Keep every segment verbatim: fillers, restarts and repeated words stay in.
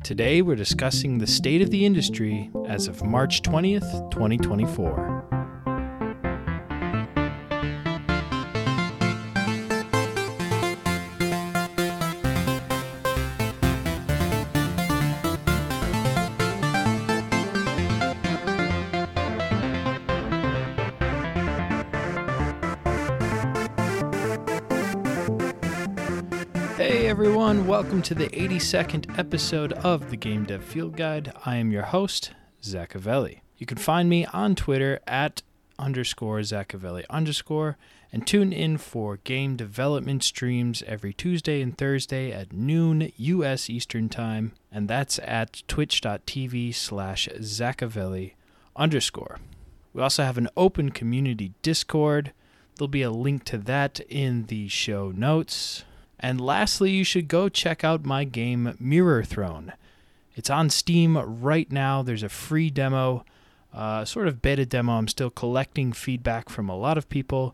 Today we're discussing the state of the industry as of March twentieth, twenty twenty-four. Hey everyone, welcome to the eighty-second episode of the Game Dev Field Guide. I am your host, Zach Avelli. You can find me on Twitter at underscore Zach Avelli underscore, and tune in for game development streams every Tuesday and Thursday at noon U S Eastern Time, and that's at twitch.tv slash Zachavelli underscore. We also have an open community Discord. There'll be a link to that in the show notes. And lastly, you should go check out my game Mirror Throne. It's on Steam right now. There's a free demo, uh, sort of beta demo. I'm still collecting feedback from a lot of people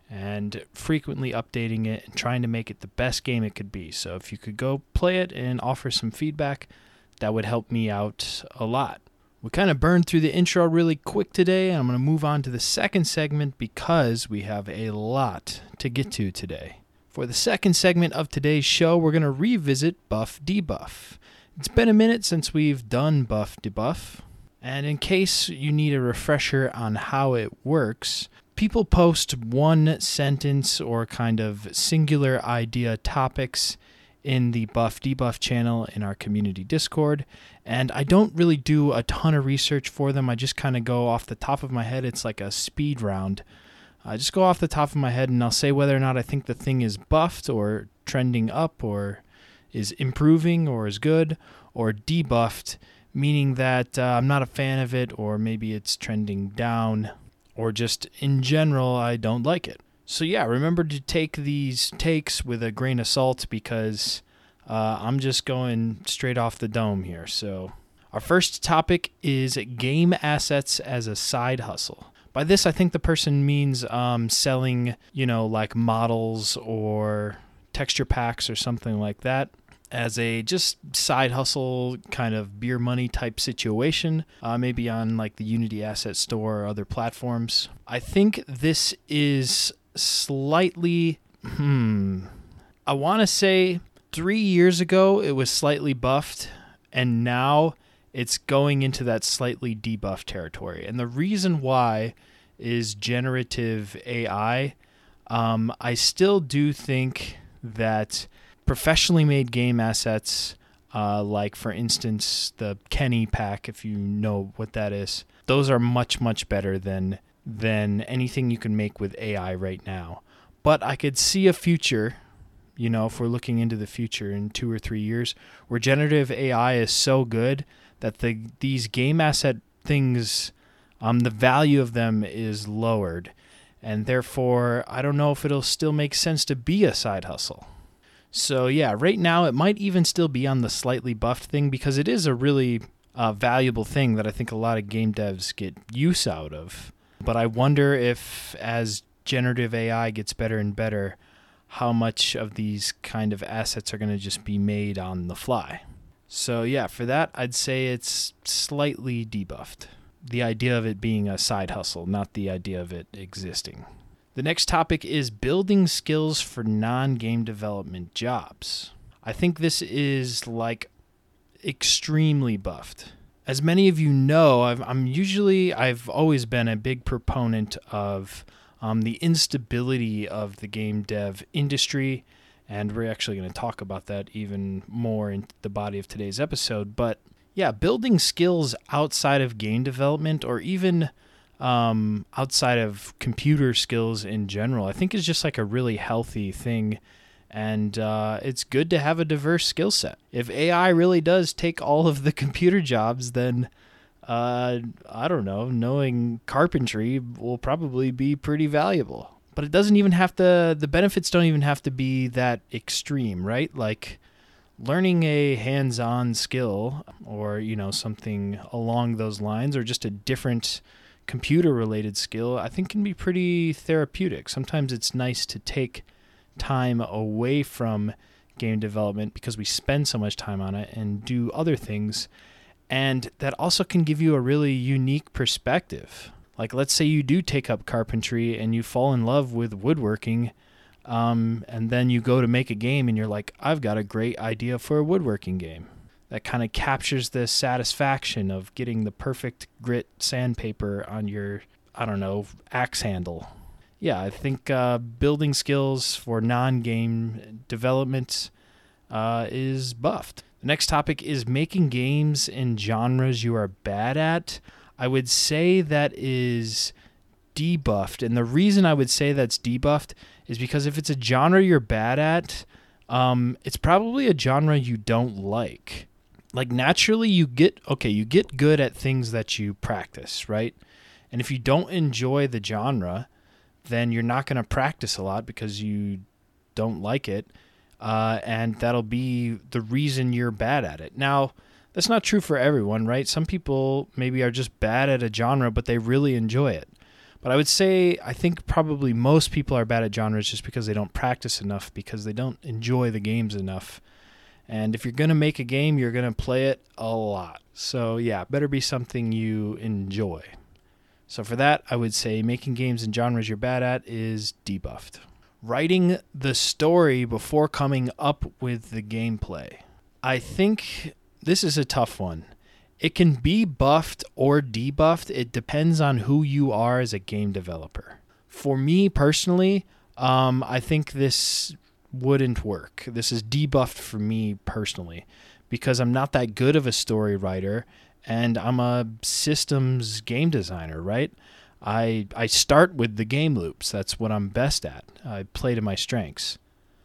and frequently updating it and trying to make it the best game it could be. So if you could go play it and offer some feedback, that would help me out a lot. We kind of burned through the intro really quick today, and I'm going to move on to the second segment because we have a lot to get to today. For the second segment of today's show, we're going to revisit Buff Debuff. It's been a minute since we've done Buff Debuff, and in case you need a refresher on how it works, people post one sentence or kind of singular idea topics in the Buff Debuff channel in our community Discord, and I don't really do a ton of research for them. I just kind of go off the top of my head. It's like a speed round. I just go off the top of my head and I'll say whether or not I think the thing is buffed or trending up or is improving or is good, or debuffed, meaning that uh, I'm not a fan of it, or maybe it's trending down, or just in general I don't like it. So yeah, remember to take these takes with a grain of salt because uh, I'm just going straight off the dome here. So our first topic is game assets as a side hustle. By this, I think the person means um, selling, you know, like models or texture packs or something like that as a just side hustle kind of beer money type situation, uh, maybe on like the Unity Asset Store or other platforms. I think this is slightly, hmm, I want to say three years ago it was slightly buffed, and now it's going into that slightly debuffed territory. And the reason why is generative A I. Um, I still do think that professionally made game assets, uh, like, for instance, the Kenny pack, if you know what that is, those are much, much better than than anything you can make with A I right now. But I could see a future, you know, if we're looking into the future in two or three years, where generative A I is so good that the these game asset things, um, the value of them is lowered, and therefore I don't know if it'll still make sense to be a side hustle. So yeah, right now it might even still be on the slightly buffed thing because it is a really uh, valuable thing that I think a lot of game devs get use out of. But I wonder if as generative A I gets better and better, how much of these kind of assets are going to just be made on the fly. So yeah, for that, I'd say it's slightly debuffed. The idea of it being a side hustle, not the idea of it existing. The next topic is building skills for non-game development jobs. I think this is like extremely buffed. As many of you know, I've, I'm usually, I've always been a big proponent of um, the instability of the game dev industry, and we're actually going to talk about that even more in the body of today's episode. But yeah, building skills outside of game development, or even um, outside of computer skills in general, I think is just like a really healthy thing. And uh, it's good to have a diverse skill set. If A I really does take all of the computer jobs, then uh, I don't know, knowing carpentry will probably be pretty valuable. But it doesn't even have to, the benefits don't even have to be that extreme, right? Like learning a hands-on skill or, you know, something along those lines, or just a different computer-related skill, I think can be pretty therapeutic. Sometimes it's nice to take time away from game development because we spend so much time on it and do other things. And that also can give you a really unique perspective. Like, let's say you do take up carpentry and you fall in love with woodworking, um, and then you go to make a game and you're like, I've got a great idea for a woodworking game. That kind of captures the satisfaction of getting the perfect grit sandpaper on your, I don't know, axe handle. Yeah, I think uh, building skills for non-game development uh, is buffed. The next topic is making games in genres you are bad at. I would say that is debuffed. And the reason I would say that's debuffed is because if it's a genre you're bad at, um, it's probably a genre you don't like. Like, naturally you get, okay, you get good at things that you practice, right? And if you don't enjoy the genre, then you're not going to practice a lot because you don't like it. Uh, and that'll be the reason you're bad at it. Now, that's not true for everyone, right? Some people maybe are just bad at a genre, but they really enjoy it. But I would say I think probably most people are bad at genres just because they don't practice enough, because they don't enjoy the games enough. And if you're going to make a game, you're going to play it a lot. So yeah, it better be something you enjoy. So for that, I would say making games in genres you're bad at is debuffed. Writing the story before coming up with the gameplay. I think this is a tough one. It can be buffed or debuffed. It depends on who you are as a game developer. For me personally, um, I think this wouldn't work. This is debuffed for me personally because I'm not that good of a story writer and I'm a systems game designer, right? I I start with the game loops. That's what I'm best at. I play to my strengths.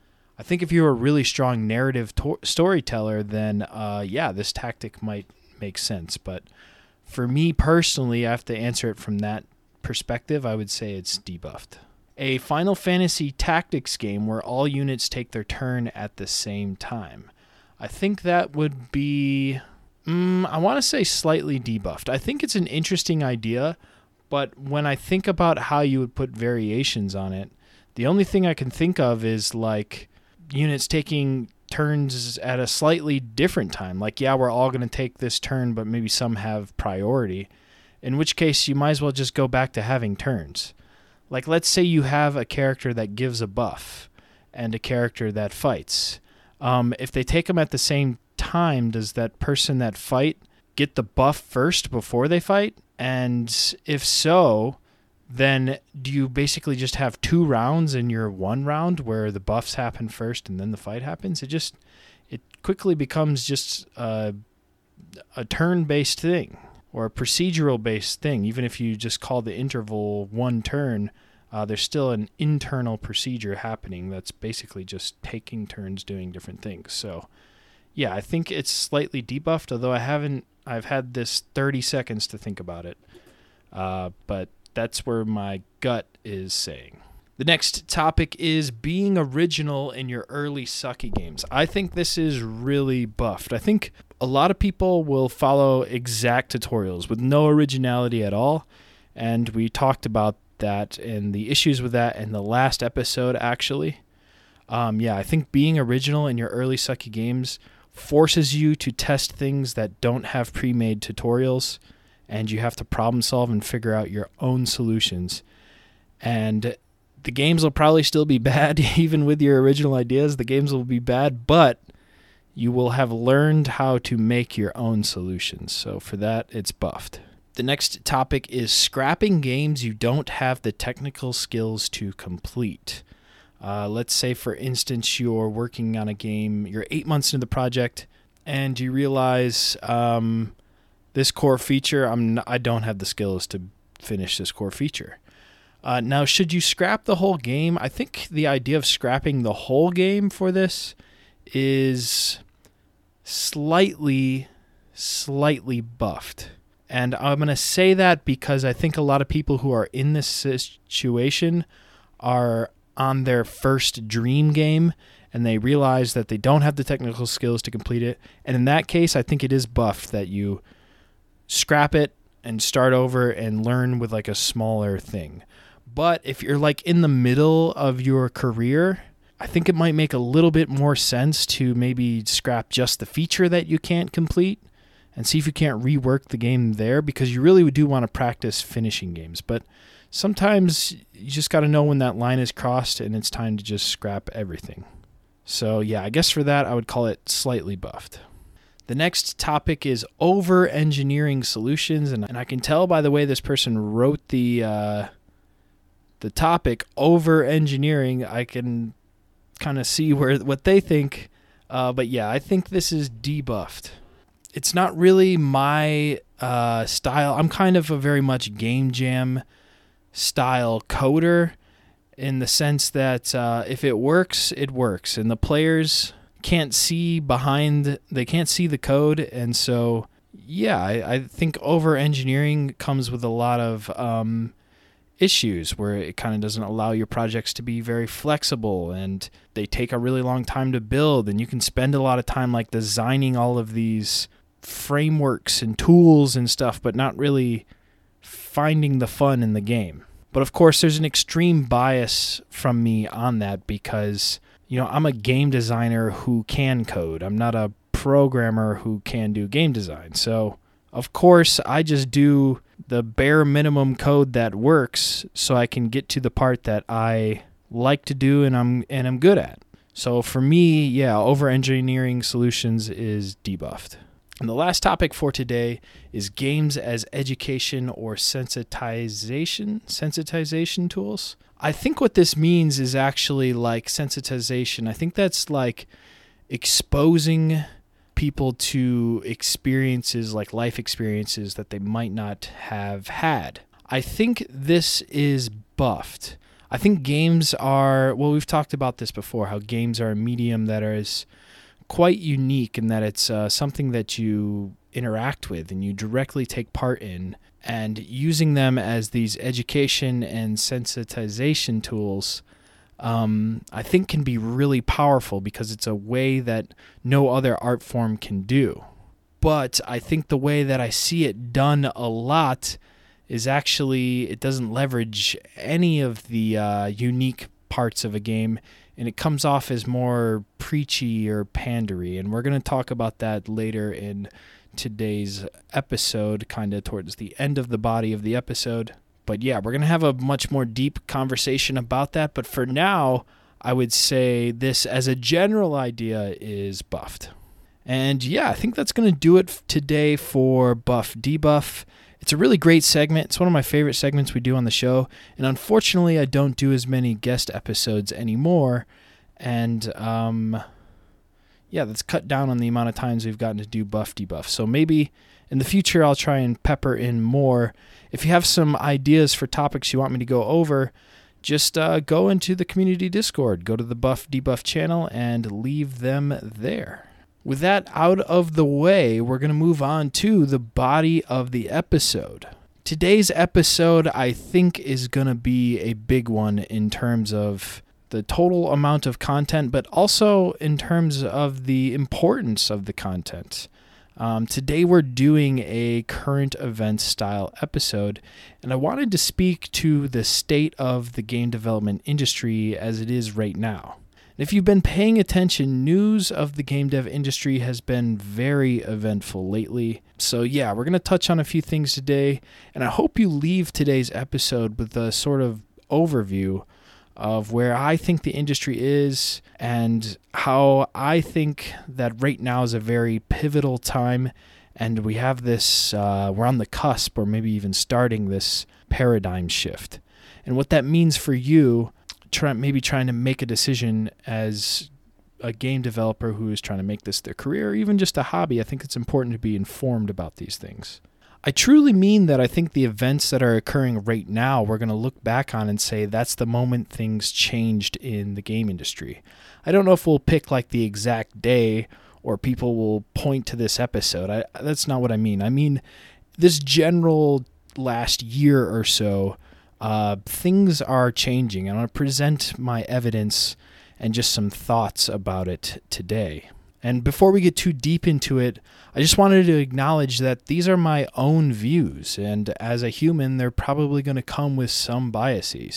I think if you're a really strong narrative to- storyteller, then uh, yeah, this tactic might make sense. But for me personally, I have to answer it from that perspective. I would say it's debuffed. A Final Fantasy Tactics game where all units take their turn at the same time. I think that would be, mm, I want to say slightly debuffed. I think it's an interesting idea, but when I think about how you would put variations on it, the only thing I can think of is like units taking turns at a slightly different time. Like, yeah, we're all going to take this turn, but maybe some have priority, in which case you might as well just go back to having turns. Like, let's say you have a character that gives a buff and a character that fights. Um, if they take them at the same time, does that person that fight get the buff first before they fight? And if so, then do you basically just have two rounds in your one round where the buffs happen first and then the fight happens? It just, it quickly becomes just a, a turn-based thing or a procedural-based thing. Even if you just call the interval one turn, uh, there's still an internal procedure happening that's basically just taking turns doing different things. So yeah, I think it's slightly debuffed, although I haven't, I've had this thirty seconds to think about it. Uh, but that's where my gut is saying. The next topic is being original in your early sucky games. I think this is really buffed. I think a lot of people will follow exact tutorials with no originality at all, and we talked about that and the issues with that in the last episode, actually. Um, yeah, I think being original in your early sucky games forces you to test things that don't have pre-made tutorials, and you have to problem solve and figure out your own solutions. And the games will probably still be bad, even with your original ideas. The games will be bad, but you will have learned how to make your own solutions. So for that, it's buffed. The next topic is scrapping games you don't have the technical skills to complete. Uh, let's say, for instance, you're working on a game, you're eight months into the project, and you realize um, this core feature, I'm not, I don't have the skills to finish this core feature. Uh, now, should you scrap the whole game? I think the idea of scrapping the whole game for this is slightly, slightly buffed. And I'm going to say that because I think a lot of people who are in this situation are on their first dream game, and they realize that they don't have the technical skills to complete it. And in that case, I think it is buffed that you scrap it and start over and learn with like a smaller thing. But if you're like in the middle of your career I think it might make a little bit more sense to maybe scrap just the feature that you can't complete and see if you can't rework the game there, because you really do want to practice finishing games. But sometimes you just got to know when that line is crossed and it's time to just scrap everything. So yeah, I guess for that I would call it slightly buffed. The next topic is over-engineering solutions, and, and I can tell by the way this person wrote the uh, the topic, over-engineering, I can kind of see where what they think. Uh, but yeah, I think this is debuffed. It's not really my uh, style. I'm kind of a very much game jam style coder, in the sense that uh, if it works, it works, and the players can't see behind, they can't see the code. And so, yeah, I, I think over-engineering comes with a lot of um, issues where it kind of doesn't allow your projects to be very flexible, and they take a really long time to build, and you can spend a lot of time like designing all of these frameworks and tools and stuff, but not really finding the fun in the game. But of course, there's an extreme bias from me on that because, you know, I'm a game designer who can code. I'm not a programmer who can do game design. So, of course, I just do the bare minimum code that works so I can get to the part that I like to do and I'm and I'm good at. So for me, yeah, over-engineering solutions is debuffed. And the last topic for today is games as education or sensitization, sensitization tools. I think what this means is actually like sensitization. I think that's like exposing people to experiences, like life experiences that they might not have had. I think this is buffed. I think games are, well, we've talked about this before, how games are a medium that is quite unique in that it's uh, something that you interact with and you directly take part in, and using them as these education and sensitization tools um, I think can be really powerful because it's a way that no other art form can do. But I think the way that I see it done a lot is actually it doesn't leverage any of the uh, unique parts of a game, and it comes off as more preachy or pandery. And we're going to talk about that later in today's episode, kind of towards the end of the body of the episode. But yeah, we're going to have a much more deep conversation about that. But for now, I would say this as a general idea is buffed. And yeah, I think that's going to do it today for Buff Debuff. It's a really great segment. It's one of my favorite segments we do on the show. And unfortunately, I don't do as many guest episodes anymore. And um, yeah, that's cut down on the amount of times we've gotten to do Buff Debuff. So maybe in the future, I'll try and pepper in more. If you have some ideas for topics you want me to go over, just uh, go into the community Discord. Go to the Buff Debuff channel and leave them there. With that out of the way, we're going to move on to the body of the episode. Today's episode, I think, is going to be a big one in terms of the total amount of content, but also in terms of the importance of the content. Um, today we're doing a current event style episode, and I wanted to speak to the state of the game development industry as it is right now. If you've been paying attention, news of the game dev industry has been very eventful lately. So yeah, we're going to touch on a few things today, and I hope you leave today's episode with a sort of overview of where I think the industry is and how I think that right now is a very pivotal time, and we have this, uh, we're on the cusp or maybe even starting this paradigm shift. And what that means for you, Try, maybe trying to make a decision as a game developer who is trying to make this their career or even just a hobby. I think it's important to be informed about these things. I truly mean that I think the events that are occurring right now, we're going to look back on and say that's the moment things changed in the game industry. I don't know if we'll pick like the exact day or people will point to this episode. I, that's not what I mean. I mean this general last year or so, Uh, things are changing. I want to present my evidence and just some thoughts about it today. And before we get too deep into it, I just wanted to acknowledge that these are my own views, and as a human, they're probably going to come with some biases.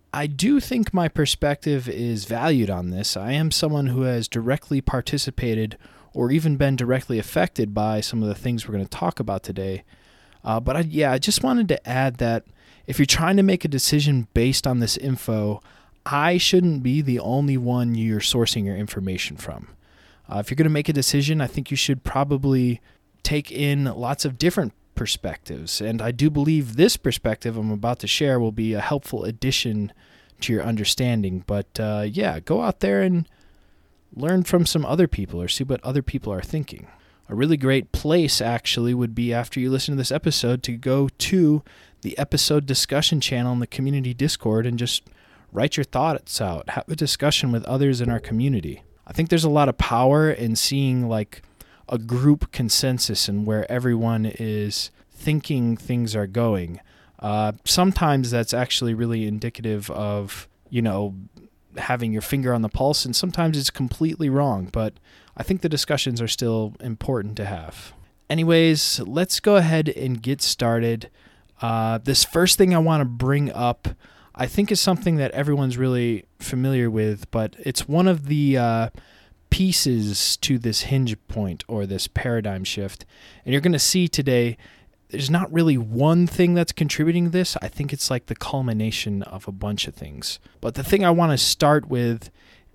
I do think my perspective is valued on this. I am someone who has directly participated or even been directly affected by some of the things we're going to talk about today. Uh, but I, yeah, I just wanted to add that if you're trying to make a decision based on this info, I shouldn't be the only one you're sourcing your information from. Uh, if you're going to make a decision, I think you should probably take in lots of different perspectives. And I do believe this perspective I'm about to share will be a helpful addition to your understanding. But uh, yeah, go out there and learn from some other people or see what other people are thinking. A really great place, actually, would be after you listen to this episode to go to the episode discussion channel in the community Discord and just write your thoughts out. Have a discussion with others in our community. I think there's a lot of power in seeing like a group consensus and where everyone is thinking things are going. Uh, sometimes that's actually really indicative of, you know, having your finger on the pulse, and sometimes it's completely wrong, but I think the discussions are still important to have. Anyways, let's go ahead and get started. Uh, this first thing I want to bring up, I think is something that everyone's really familiar with, but it's one of the uh, pieces to this hinge point or this paradigm shift. And you're going to see today, there's not really one thing that's contributing to this. I think it's like the culmination of a bunch of things. But the thing I want to start with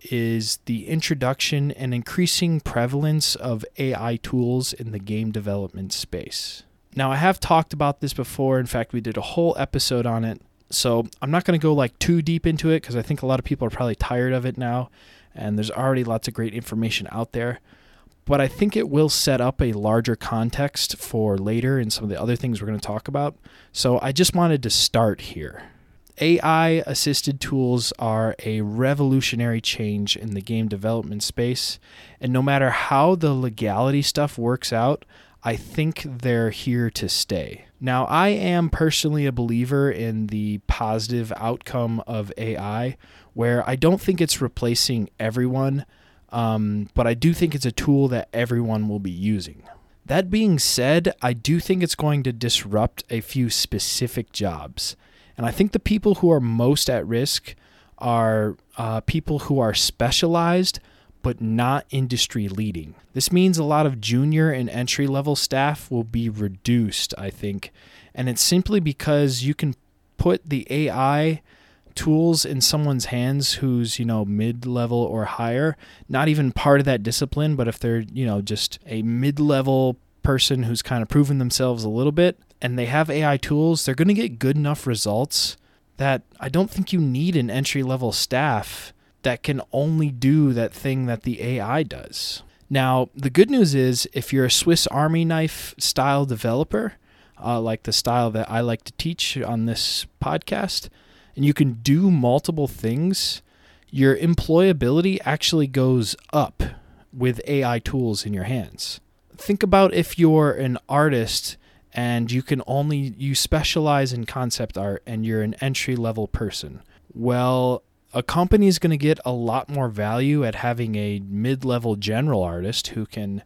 is the introduction and increasing prevalence of A I tools in the game development space. Now, I have talked about this before. In fact, we did a whole episode on it. So I'm not going to go like too deep into it because I think a lot of people are probably tired of it now, and there's already lots of great information out there. But I think it will set up a larger context for later and some of the other things we're going to talk about. So I just wanted to start here. A I-assisted tools are a revolutionary change in the game development space, and no matter how the legality stuff works out, I think they're here to stay. Now, I am personally a believer in the positive outcome of A I, where I don't think it's replacing everyone, um, but I do think it's a tool that everyone will be using. That being said, I do think it's going to disrupt a few specific jobs. And I think the people who are most at risk are uh, people who are specialized but not industry leading. This means a lot of junior and entry level staff will be reduced, I think. And it's simply because you can put the A I tools in someone's hands who's, you know, mid-level or higher, not even part of that discipline, but if they're, you know, just a mid-level person who's kind of proven themselves a little bit, and they have A I tools, they're going to get good enough results that I don't think you need an entry-level staff that can only do that thing that the A I does. Now, the good news is if you're a Swiss Army knife style developer, uh, like the style that I like to teach on this podcast, and you can do multiple things, your employability actually goes up with A I tools in your hands. Think about if you're an artist and you can only, you specialize in concept art and you're an entry-level person. Well, a company is going to get a lot more value at having a mid-level general artist who can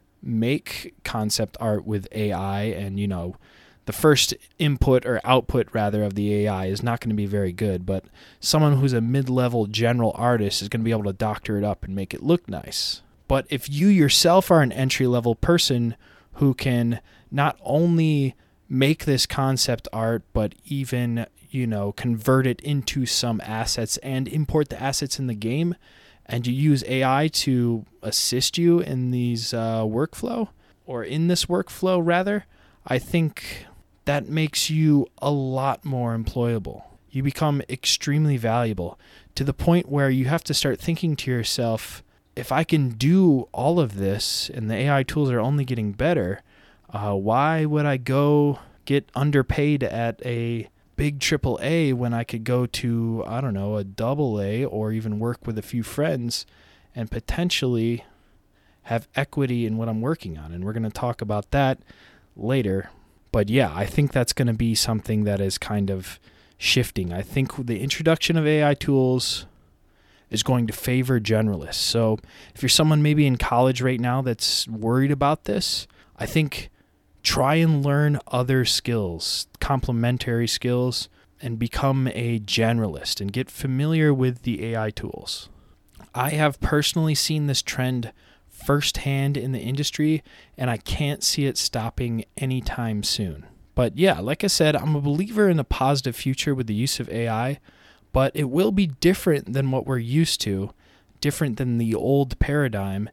make concept art with A I, and, you know, the first input or output, rather, of the A I is not going to be very good, but someone who's a mid-level general artist is going to be able to doctor it up and make it look nice. But if you yourself are an entry-level person who can not only make this concept art, but even, you know, convert it into some assets and import the assets in the game, and you use A I to assist you in these uh, workflow, or in this workflow rather, I think that makes you a lot more employable. You become extremely valuable to the point where you have to start thinking to yourself, if I can do all of this and the A I tools are only getting better, uh, why would I go get underpaid at a big triple A when I could go to, I don't know, a double A, or even work with a few friends and potentially have equity in what I'm working on? And we're going to talk about that later. But yeah, I think that's going to be something that is kind of shifting. I think the introduction of A I tools is going to favor generalists. So if you're someone maybe in college right now that's worried about this, I think try and learn other skills, complementary skills, and become a generalist and get familiar with the A I tools. I have personally seen this trend firsthand in the industry, and I can't see it stopping anytime soon. But yeah, like I said, I'm a believer in a positive future with the use of A I, but it will be different than what we're used to, different than the old paradigm,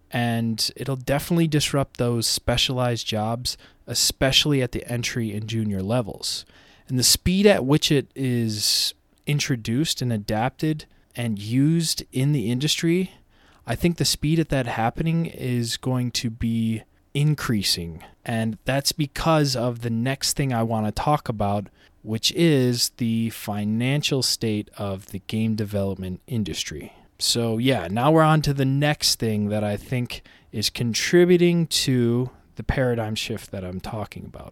and it'll definitely disrupt those specialized jobs, especially at the entry and junior levels. And the speed at which it is introduced and adapted and used in the industry, I think the speed at that happening is going to be increasing. And that's because of the next thing I want to talk about, which is the financial state of the game development industry. So yeah, now we're on to the next thing that I think is contributing to the paradigm shift that I'm talking about.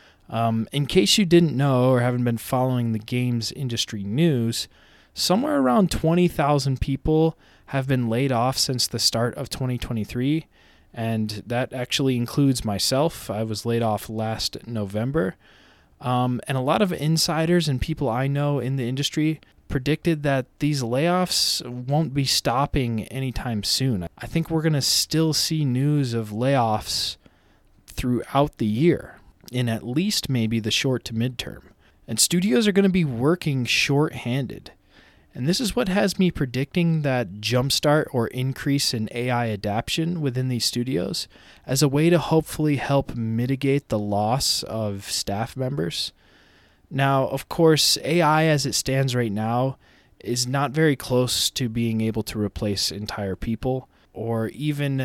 Um, in case you didn't know or haven't been following the games industry news, somewhere around twenty thousand people have been laid off since the start of twenty twenty-three, and that actually includes myself. I was laid off last November. Um, and a lot of insiders and people I know in the industry predicted that these layoffs won't be stopping anytime soon. I think we're going to still see news of layoffs throughout the year, in at least maybe the short to midterm. And studios are going to be working short-handed. And this is what has me predicting that jumpstart or increase in A I adoption within these studios as a way to hopefully help mitigate the loss of staff members. Now, of course, A I as it stands right now is not very close to being able to replace entire people, or even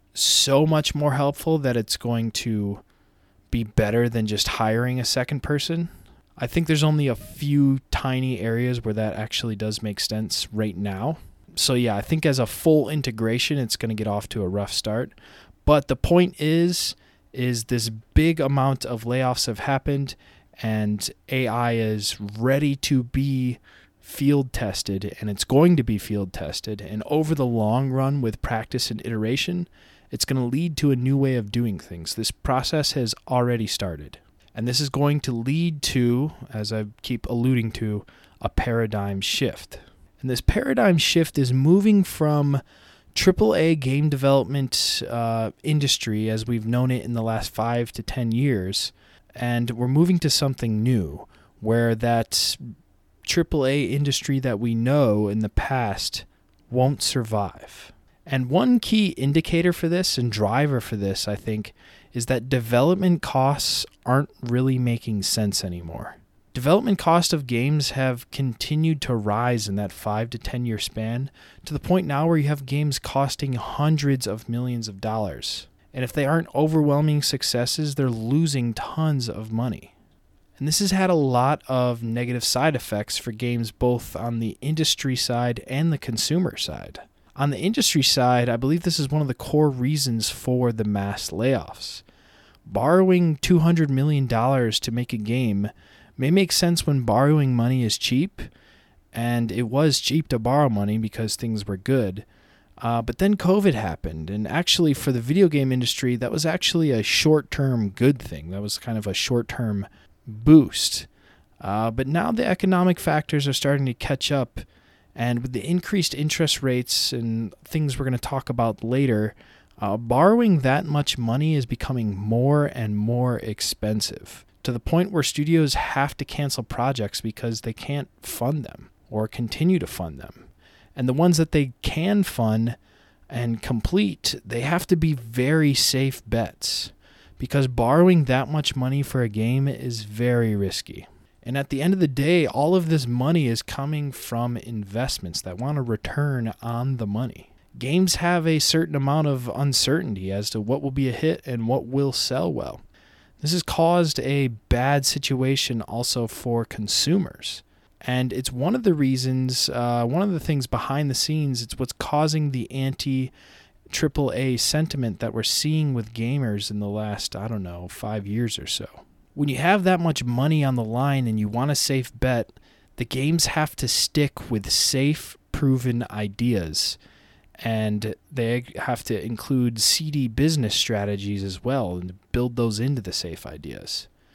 so much more helpful that it's going to be better than just hiring a second person. I think there's only a few tiny areas where that actually does make sense right now. So yeah, I think as a full integration, it's going to get off to a rough start. But the point is, is this big amount of layoffs have happened, and A I is ready to be field tested, and it's going to be field tested. And over the long run, with practice and iteration, it's going to lead to a new way of doing things. This process has already started. And this is going to lead to, as I keep alluding to, a paradigm shift. And this paradigm shift is moving from triple A game development uh, industry as we've known it in the last five to ten years, and we're moving to something new, where that triple A industry that we know in the past won't survive. And one key indicator for this and driver for this, I think, is that development costs aren't really making sense anymore. Development costs of games have continued to rise in that five to ten year span to the point now where you have games costing hundreds of millions of dollars. And if they aren't overwhelming successes, they're losing tons of money. And this has had a lot of negative side effects for games both on the industry side and the consumer side. On the industry side, I believe this is one of the core reasons for the mass layoffs. Borrowing two hundred million dollars to make a game may make sense when borrowing money is cheap, and it was cheap to borrow money because things were good. Uh, but then COVID happened, and actually for the video game industry, that was actually a short-term good thing. That was kind of a short-term boost. Uh, but now the economic factors are starting to catch up, and with the increased interest rates and things we're going to talk about later, uh, borrowing that much money is becoming more and more expensive, to the point where studios have to cancel projects because they can't fund them or continue to fund them. And the ones that they can fund and complete, they have to be very safe bets, because borrowing that much money for a game is very risky. And at the end of the day, all of this money is coming from investments that want a return on the money. Games have a certain amount of uncertainty as to what will be a hit and what will sell well. This has caused a bad situation also for consumers. And it's one of the reasons, uh, one of the things behind the scenes, it's what's causing the anti-triple A sentiment that we're seeing with gamers in the last, I don't know, five years or so. When you have that much money on the line and you want a safe bet, the games have to stick with safe, proven ideas. And they have to include seedy business strategies as well and build those into the safe ideas.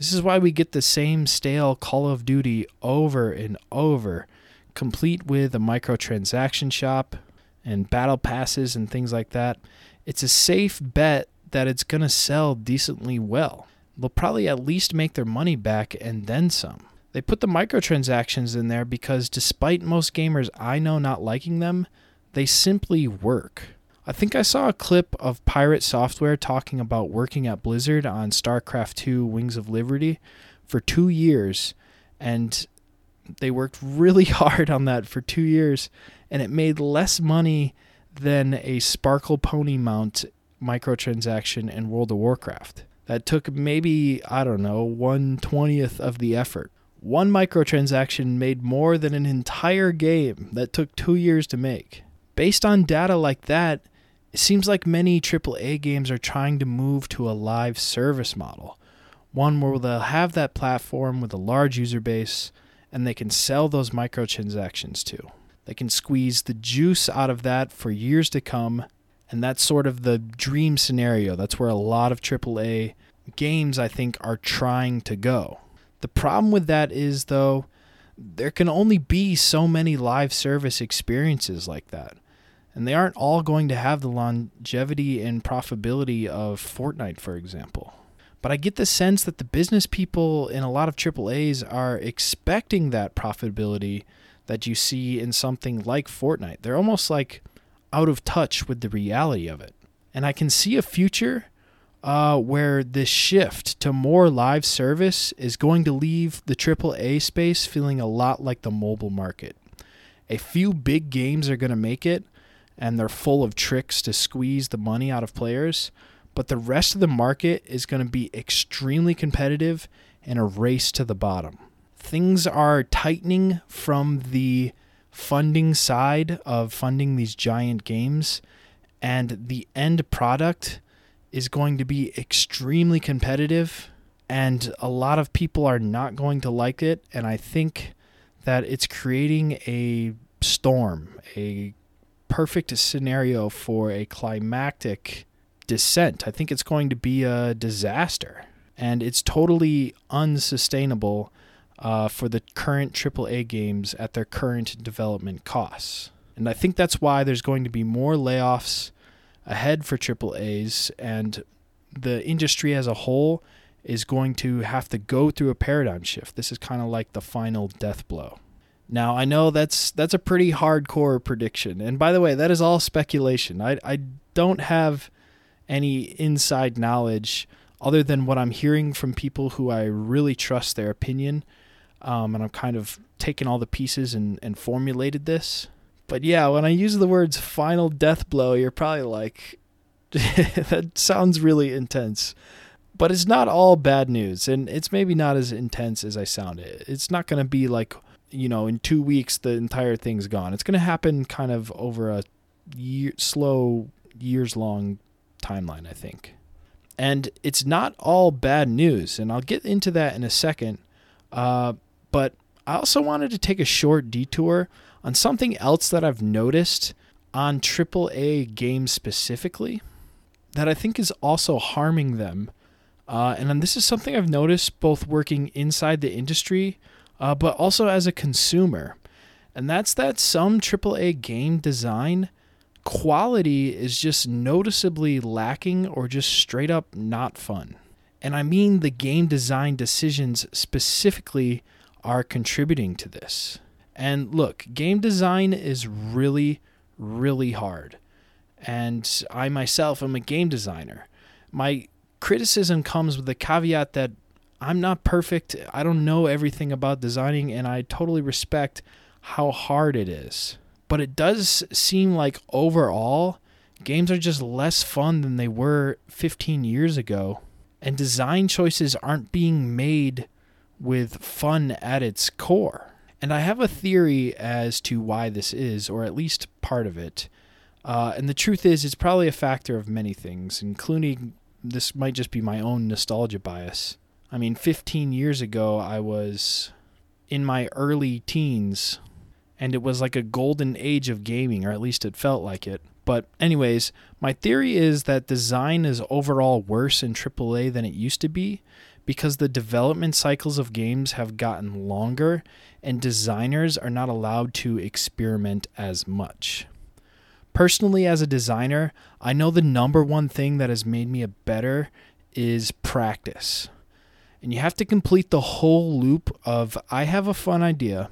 This is why we get the same stale Call of Duty over and over, complete with a microtransaction shop and battle passes and things like that. It's a safe bet that it's going to sell decently well. They'll probably at least make their money back and then some. They put the microtransactions in there because despite most gamers I know not liking them, they simply work. I think I saw a clip of Pirate Software talking about working at Blizzard on StarCraft two Wings of Liberty for two years, and they worked really hard on that for two years, and it made less money than a Sparkle Pony mount microtransaction in World of Warcraft. That took maybe, I don't know, one twentieth of the effort. One microtransaction made more than an entire game that took two years to make. Based on data like that, it seems like many triple A games are trying to move to a live service model, one where they'll have that platform with a large user base and they can sell those microtransactions to. They can squeeze the juice out of that for years to come, and that's sort of the dream scenario. That's where a lot of triple A games, I think, are trying to go. The problem with that is, though, there can only be so many live service experiences like that. And they aren't all going to have the longevity and profitability of Fortnite, for example. But I get the sense that the business people in a lot of triple A's are expecting that profitability that you see in something like Fortnite. They're almost like out of touch with the reality of it. And I can see a future uh, where this shift to more live service is going to leave the triple A space feeling a lot like the mobile market. A few big games are going to make it, and they're full of tricks to squeeze the money out of players, but the rest of the market is going to be extremely competitive and a race to the bottom. Things are tightening from the funding side of funding these giant games, and the end product is going to be extremely competitive, and a lot of people are not going to like it, and I think that it's creating a storm, a perfect scenario for a climactic descent. I think it's going to be a disaster, and it's totally unsustainable uh, for the current triple A games at their current development costs. And I think that's why there's going to be more layoffs ahead for triple A's, and the industry as a whole is going to have to go through a paradigm shift. This is kind of like the final death blow. Now, I know that's that's a pretty hardcore prediction. And by the way, that is all speculation. I, I don't have any inside knowledge other than what I'm hearing from people who I really trust their opinion. Um, and I've kind of taken all the pieces and, and formulated this. But yeah, when I use the words final death blow, you're probably like, that sounds really intense. But it's not all bad news. And it's maybe not as intense as I sounded. It's not going to be like, you know, in two weeks, the entire thing's gone. It's going to happen kind of over a year, slow, years-long timeline, I think. And it's not all bad news, and I'll get into that in a second. Uh, but I also wanted to take a short detour on something else that I've noticed on triple A games specifically that I think is also harming them. Uh, and this is something I've noticed both working inside the industry Uh, but also as a consumer. And that's that some triple A game design quality is just noticeably lacking or just straight up not fun. And I mean the game design decisions specifically are contributing to this. And look, game design is really, really hard. And I myself am a game designer. My criticism comes with the caveat that I'm not perfect. I don't know everything about designing, and I totally respect how hard it is. But it does seem like overall, games are just less fun than they were fifteen years ago, and design choices aren't being made with fun at its core. And I have a theory as to why this is, or at least part of it. Uh, and the truth is, it's probably a factor of many things, including this might just be my own nostalgia bias. I mean, fifteen years ago, I was in my early teens, and it was like a golden age of gaming, or at least it felt like it. But anyways, my theory is that design is overall worse in triple A than it used to be because the development cycles of games have gotten longer and designers are not allowed to experiment as much. Personally, as a designer, I know the number one thing that has made me a better is practice. And you have to complete the whole loop of, I have a fun idea,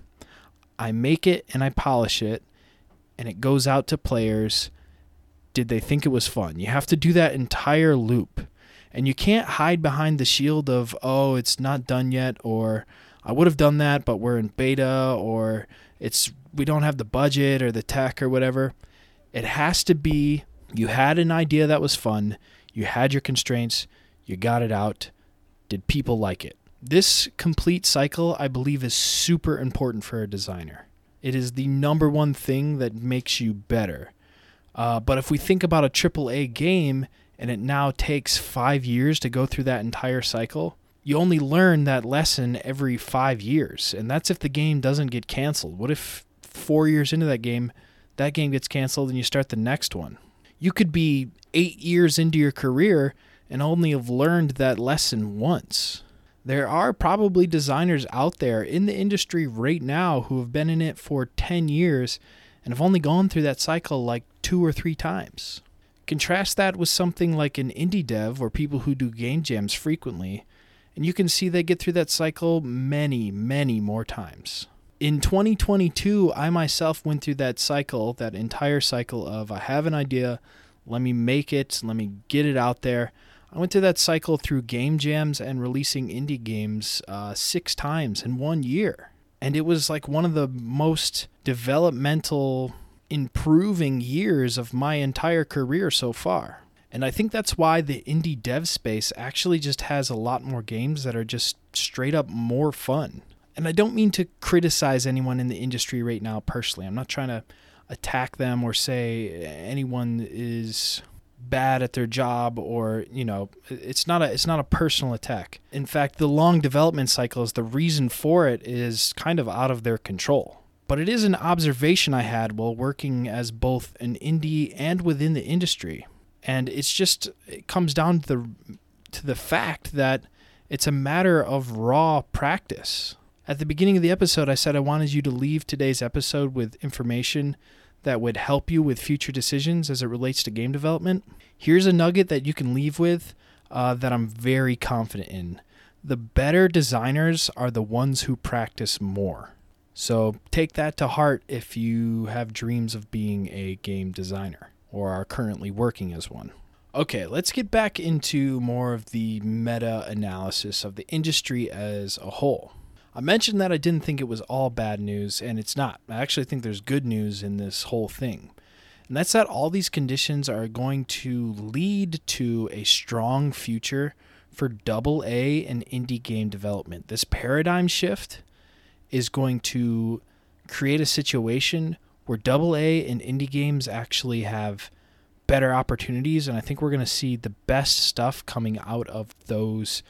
I make it and I polish it, and it goes out to players. Did they think it was fun? You have to do that entire loop. And you can't hide behind the shield of, oh, it's not done yet, or I would have done that, but we're in beta, or it's we don't have the budget or the tech or whatever. It has to be, you had an idea that was fun, you had your constraints, you got it out. Did people like it? This complete cycle, I believe, is super important for a designer. It is the number one thing that makes you better. Uh, but if we think about a triple A game and it now takes five years to go through that entire cycle, you only learn that lesson every five years. And that's if the game doesn't get canceled. What if four years into that game, that game gets canceled and you start the next one? You could be eight years into your career and only have learned that lesson once. There are probably designers out there in the industry right now who have been in it for ten years and have only gone through that cycle like two or three times. Contrast that with something like an indie dev or people who do game jams frequently, and you can see they get through that cycle many, many more times. In twenty twenty-two, I myself went through that cycle, that entire cycle of I have an idea, let me make it, let me get it out there. I went through that cycle through game jams and releasing indie games uh, six times in one year. And it was like one of the most developmental, improving years of my entire career so far. And I think that's why the indie dev space actually just has a lot more games that are just straight up more fun. And I don't mean to criticize anyone in the industry right now personally. I'm not trying to attack them or say anyone is bad at their job, or, you know, it's not a it's not a personal attack. In fact, the long development cycles, the reason for it is kind of out of their control. But it is an observation I had while working as both an indie and within the industry. And it's just, it comes down to the to the fact that it's a matter of raw practice. At the beginning of the episode, I said I wanted you to leave today's episode with information that would help you with future decisions as it relates to game development. Here's a nugget that you can leave with uh, that I'm very confident in. The better designers are the ones who practice more. So take that to heart if you have dreams of being a game designer or are currently working as one. Okay, let's get back into more of the meta-analysis of the industry as a whole. I mentioned that I didn't think it was all bad news, and it's not. I actually think there's good news in this whole thing. And that's that all these conditions are going to lead to a strong future for double A and indie game development. This paradigm shift is going to create a situation where double A and indie games actually have better opportunities, and I think we're going to see the best stuff coming out of those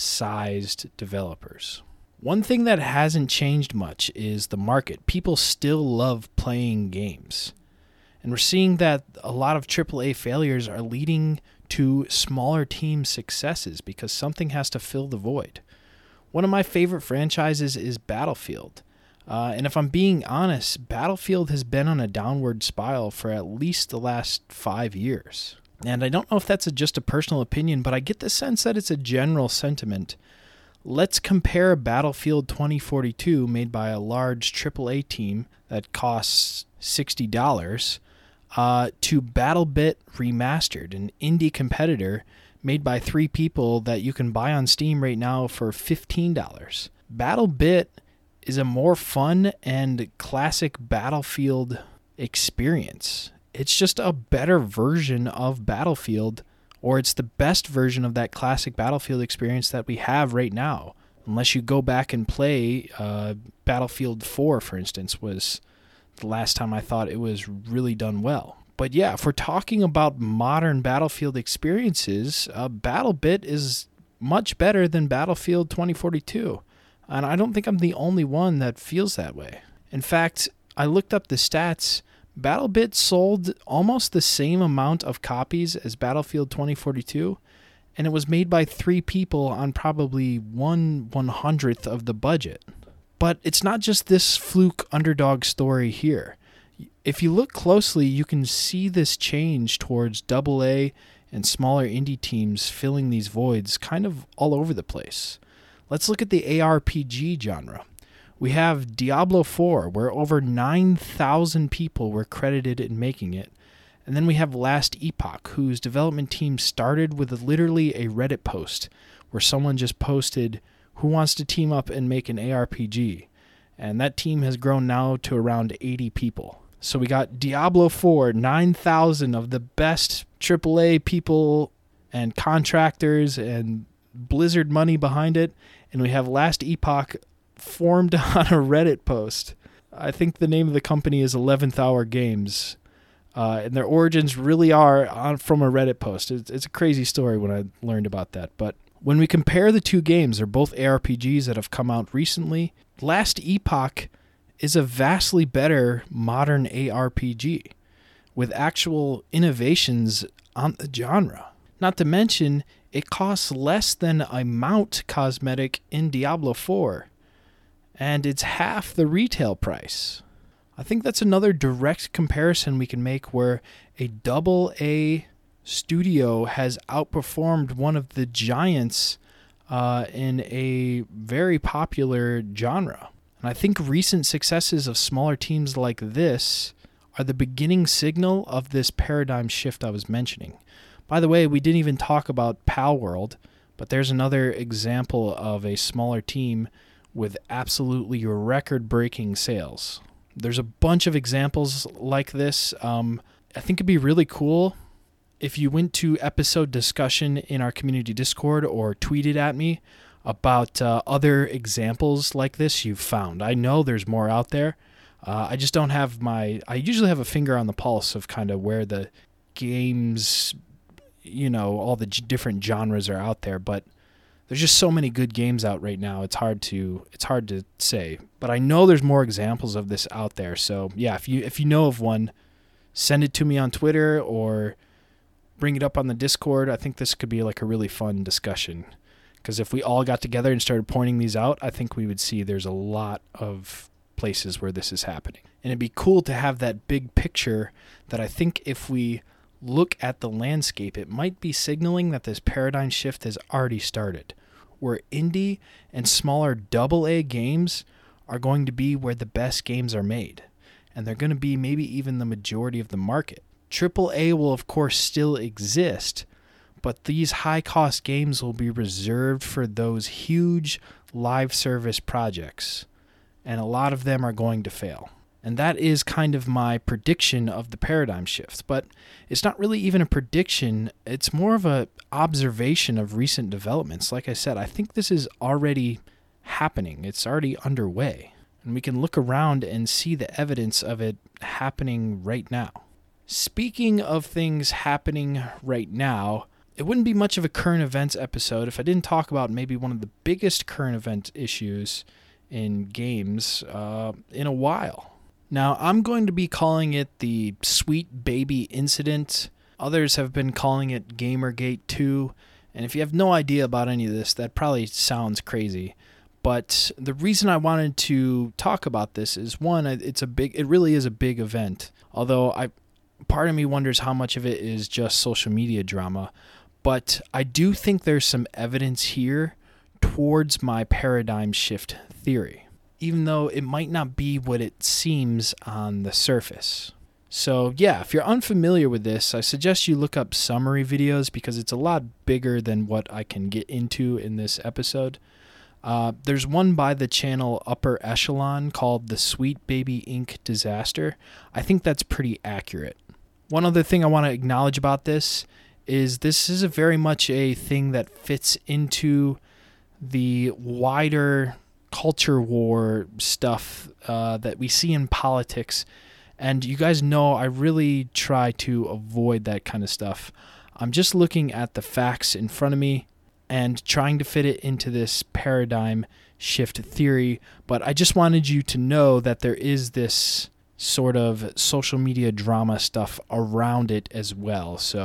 sized developers. One thing that hasn't changed much is the market. People still love playing games. And we're seeing that a lot of triple A failures are leading to smaller team successes because something has to fill the void. One of my favorite franchises is Battlefield. Uh, and if I'm being honest, Battlefield has been on a downward spiral for at least the last five years. And I don't know if that's a, just a personal opinion, but I get the sense that it's a general sentiment. Let's compare Battlefield twenty forty-two, made by a large triple A team that costs sixty dollars, uh, to BattleBit Remastered, an indie competitor made by three people that you can buy on Steam right now for fifteen dollars. BattleBit is a more fun and classic Battlefield experience. It's just a better version of Battlefield, or it's the best version of that classic Battlefield experience that we have right now. Unless you go back and play uh, Battlefield four, for instance, was the last time I thought it was really done well. But yeah, if we're talking about modern Battlefield experiences, uh, BattleBit is much better than Battlefield twenty forty-two. And I don't think I'm the only one that feels that way. In fact, I looked up the stats. BattleBit sold almost the same amount of copies as Battlefield twenty forty-two, and it was made by three people on probably one one hundredth of the budget. But it's not just this fluke underdog story here. If you look closely, you can see this change towards double A and smaller indie teams filling these voids kind of all over the place. Let's look at the A R P G genre. We have Diablo four, where over nine thousand people were credited in making it. And then we have Last Epoch, whose development team started with literally a Reddit post where someone just posted, "Who wants to team up and make an A R P G?" And that team has grown now to around eighty people. So we got Diablo four, nine thousand of the best triple A people and contractors and Blizzard money behind it. And we have Last Epoch formed on a Reddit post. I think the name of the company is eleventh Hour Games. Uh, and their origins really are on, from a Reddit post. It's, it's a crazy story when I learned about that. But when we compare the two games, they're both A R P Gs that have come out recently. Last Epoch is a vastly better modern A R P G with actual innovations on the genre. Not to mention, it costs less than a mount cosmetic in Diablo four, and it's half the retail price. I think that's another direct comparison we can make where a double A studio has outperformed one of the giants uh, in a very popular genre. And I think recent successes of smaller teams like this are the beginning signal of this paradigm shift I was mentioning. By the way, we didn't even talk about Palworld, but there's another example of a smaller team with absolutely record-breaking sales. There's a bunch of examples like this. Um, I think it'd be really cool if you went to episode discussion in our community Discord or tweeted at me about uh, other examples like this you've found. I know there's more out there. Uh, I just don't have my... I usually have a finger on the pulse of kind of where the games, you know, all the g- different genres are out there, but there's just so many good games out right now. It's hard to it's hard to say, but I know there's more examples of this out there. So yeah, if you if you know of one, send it to me on Twitter or bring it up on the Discord. I think this could be like a really fun discussion, because if we all got together and started pointing these out, I think we would see there's a lot of places where this is happening, and it'd be cool to have that big picture. That I think if we look at the landscape, it might be signaling that this paradigm shift has already started, where indie and smaller double A games are going to be where the best games are made, and they're going to be maybe even the majority of the market. Triple A will of course still exist, but these high-cost games will be reserved for those huge live service projects, and a lot of them are going to fail. And that is kind of my prediction of the paradigm shift. But it's not really even a prediction. It's more of a observation of recent developments. Like I said, I think this is already happening. It's already underway. And we can look around and see the evidence of it happening right now. Speaking of things happening right now, it wouldn't be much of a current events episode if I didn't talk about maybe one of the biggest current event issues in games uh, in a while. Now, I'm going to be calling it the Sweet Baby Incident. Others have been calling it Gamergate two. And if you have no idea about any of this, that probably sounds crazy. But the reason I wanted to talk about this is, one, it's a big, it really is a big event. Although I, part of me wonders how much of it is just social media drama. But I do think there's some evidence here towards my paradigm shift theory, even though it might not be what it seems on the surface. So yeah, if you're unfamiliar with this, I suggest you look up summary videos because it's a lot bigger than what I can get into in this episode. Uh, there's one by the channel Upper Echelon called The Sweet Baby Incorporated Disaster. I think that's pretty accurate. One other thing I want to acknowledge about this is this is a very much a thing that fits into the wider culture war stuff uh, that we see in politics. And you guys know I really try to avoid that kind of stuff. I'm just looking at the facts in front of me and trying to fit it into this paradigm shift theory. But I just wanted you to know that there is this sort of social media drama stuff around it as well. So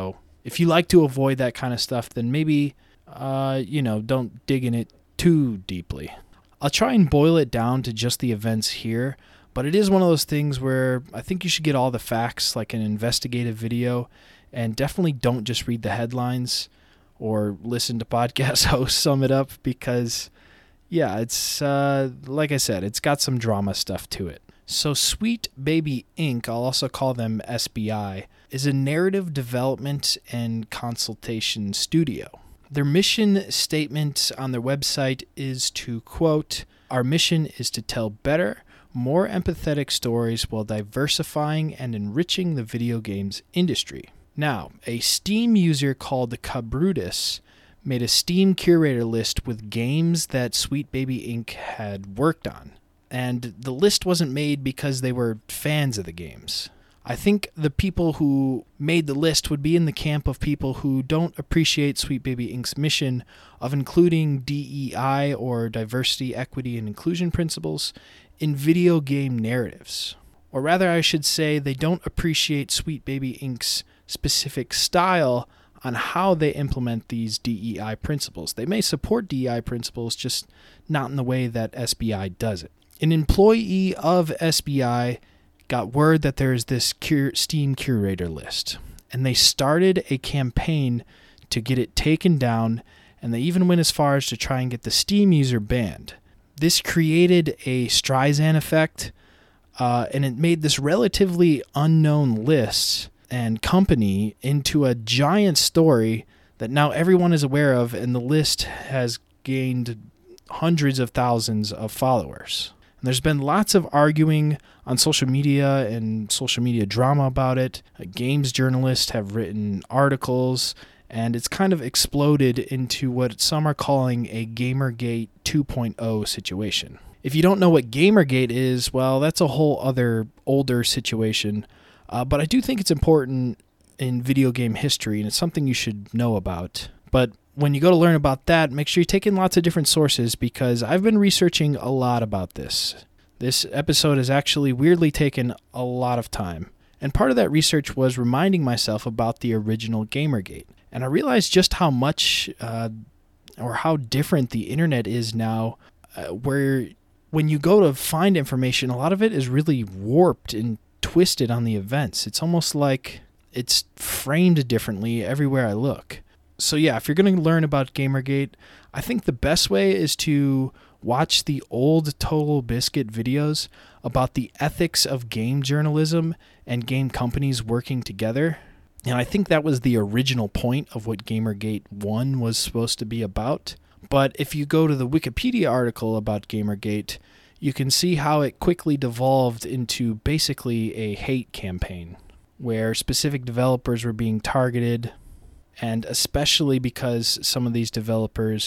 if you like to avoid that kind of stuff, then maybe, uh, you know, don't dig in it too deeply. I'll try and boil it down to just the events here, but it is one of those things where I think you should get all the facts like an investigative video, and definitely don't just read the headlines or listen to podcast hosts sum it up, because, yeah, it's, uh, like I said, it's got some drama stuff to it. So Sweet Baby Incorporated, I'll also call them S B I, is a narrative development and consultation studio. Their mission statement on their website is to, quote, "Our mission is to tell better, more empathetic stories while diversifying and enriching the video games industry." Now, a Steam user called Cabrutus made a Steam curator list with games that Sweet Baby Incorporated had worked on. And the list wasn't made because they were fans of the games. I think the people who made the list would be in the camp of people who don't appreciate Sweet Baby Incorporated's mission of including D E I, or diversity, equity, and inclusion principles, in video game narratives. Or rather, I should say, they don't appreciate Sweet Baby Incorporated's specific style on how they implement these D E I principles. They may support D E I principles, just not in the way that S B I does it. An employee of S B I got word that there is this cur- Steam curator list, and they started a campaign to get it taken down, and they even went as far as to try and get the Steam user banned. This created a Streisand effect, uh, and it made this relatively unknown list and company into a giant story that now everyone is aware of, and the list has gained hundreds of thousands of followers. And there's been lots of arguing on social media and social media drama about it. Games journalists have written articles, and it's kind of exploded into what some are calling a Gamergate two point oh situation. If you don't know what Gamergate is, well, that's a whole other older situation. Uh, but I do think it's important in video game history, and it's something you should know about. But when you go to learn about that, make sure you take in lots of different sources, because I've been researching a lot about this. This episode has actually weirdly taken a lot of time. And part of that research was reminding myself about the original Gamergate. And I realized just how much uh, or how different the internet is now, uh, where when you go to find information, a lot of it is really warped and twisted on the events. It's almost like it's framed differently everywhere I look. So yeah, if you're going to learn about Gamergate, I think the best way is to watch the old Total Biscuit videos about the ethics of game journalism and game companies working together. And I think that was the original point of what Gamergate one was supposed to be about. But if you go to the Wikipedia article about Gamergate, you can see how it quickly devolved into basically a hate campaign, where specific developers were being targeted, and especially because some of these developers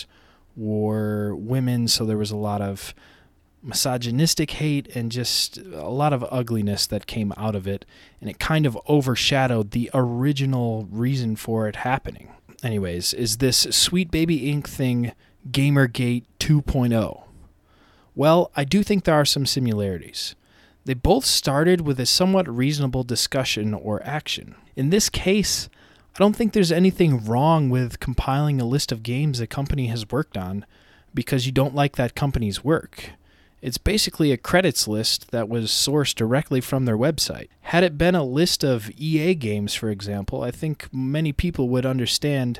were women, so there was a lot of misogynistic hate and just a lot of ugliness that came out of it, and it kind of overshadowed the original reason for it happening. Anyways, is this Sweet Baby Incorporated thing Gamergate two point oh? Well, I do think there are some similarities. They both started with a somewhat reasonable discussion or action. In this case, I don't think there's anything wrong with compiling a list of games a company has worked on because you don't like that company's work. It's basically a credits list that was sourced directly from their website. Had it been a list of E A games, for example, I think many people would understand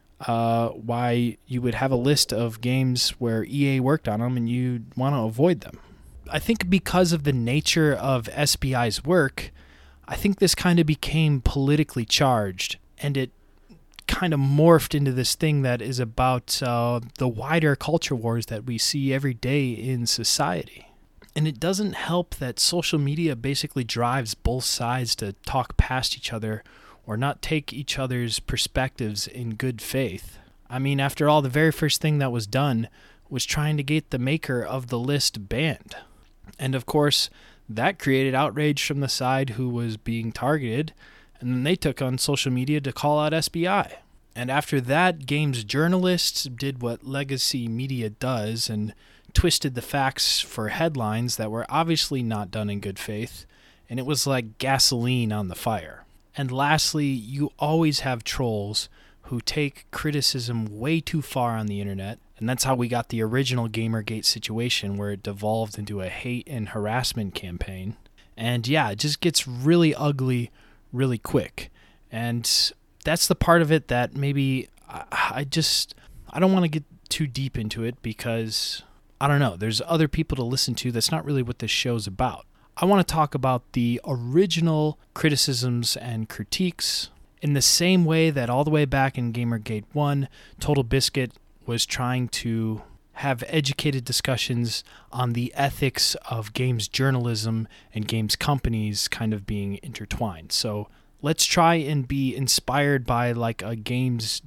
uh, why you would have a list of games where E A worked on them and you'd want to avoid them. I think because of the nature of S B I's work, I think this kind of became politically charged, and it kind of morphed into this thing that is about uh, the wider culture wars that we see every day in society. And it doesn't help that social media basically drives both sides to talk past each other or not take each other's perspectives in good faith. I mean, after all, the very first thing that was done was trying to get the maker of the list banned. And of course, that created outrage from the side who was being targeted, and then they took on social media to call out S B I. And after that, games journalists did what legacy media does and twisted the facts for headlines that were obviously not done in good faith, and it was like gasoline on the fire. And lastly, you always have trolls who take criticism way too far on the internet. And that's how we got the original Gamergate situation where it devolved into a hate and harassment campaign. And yeah, it just gets really ugly really quick. And that's the part of it that maybe I, I just, I don't want to get too deep into it because, I don't know, there's other people to listen to. That's not really what this show's about. I want to talk about the original criticisms and critiques in the same way that all the way back in Gamergate one, Total Biscuit was trying to have educated discussions on the ethics of games journalism and games companies kind of being intertwined. So let's try and be inspired by like a games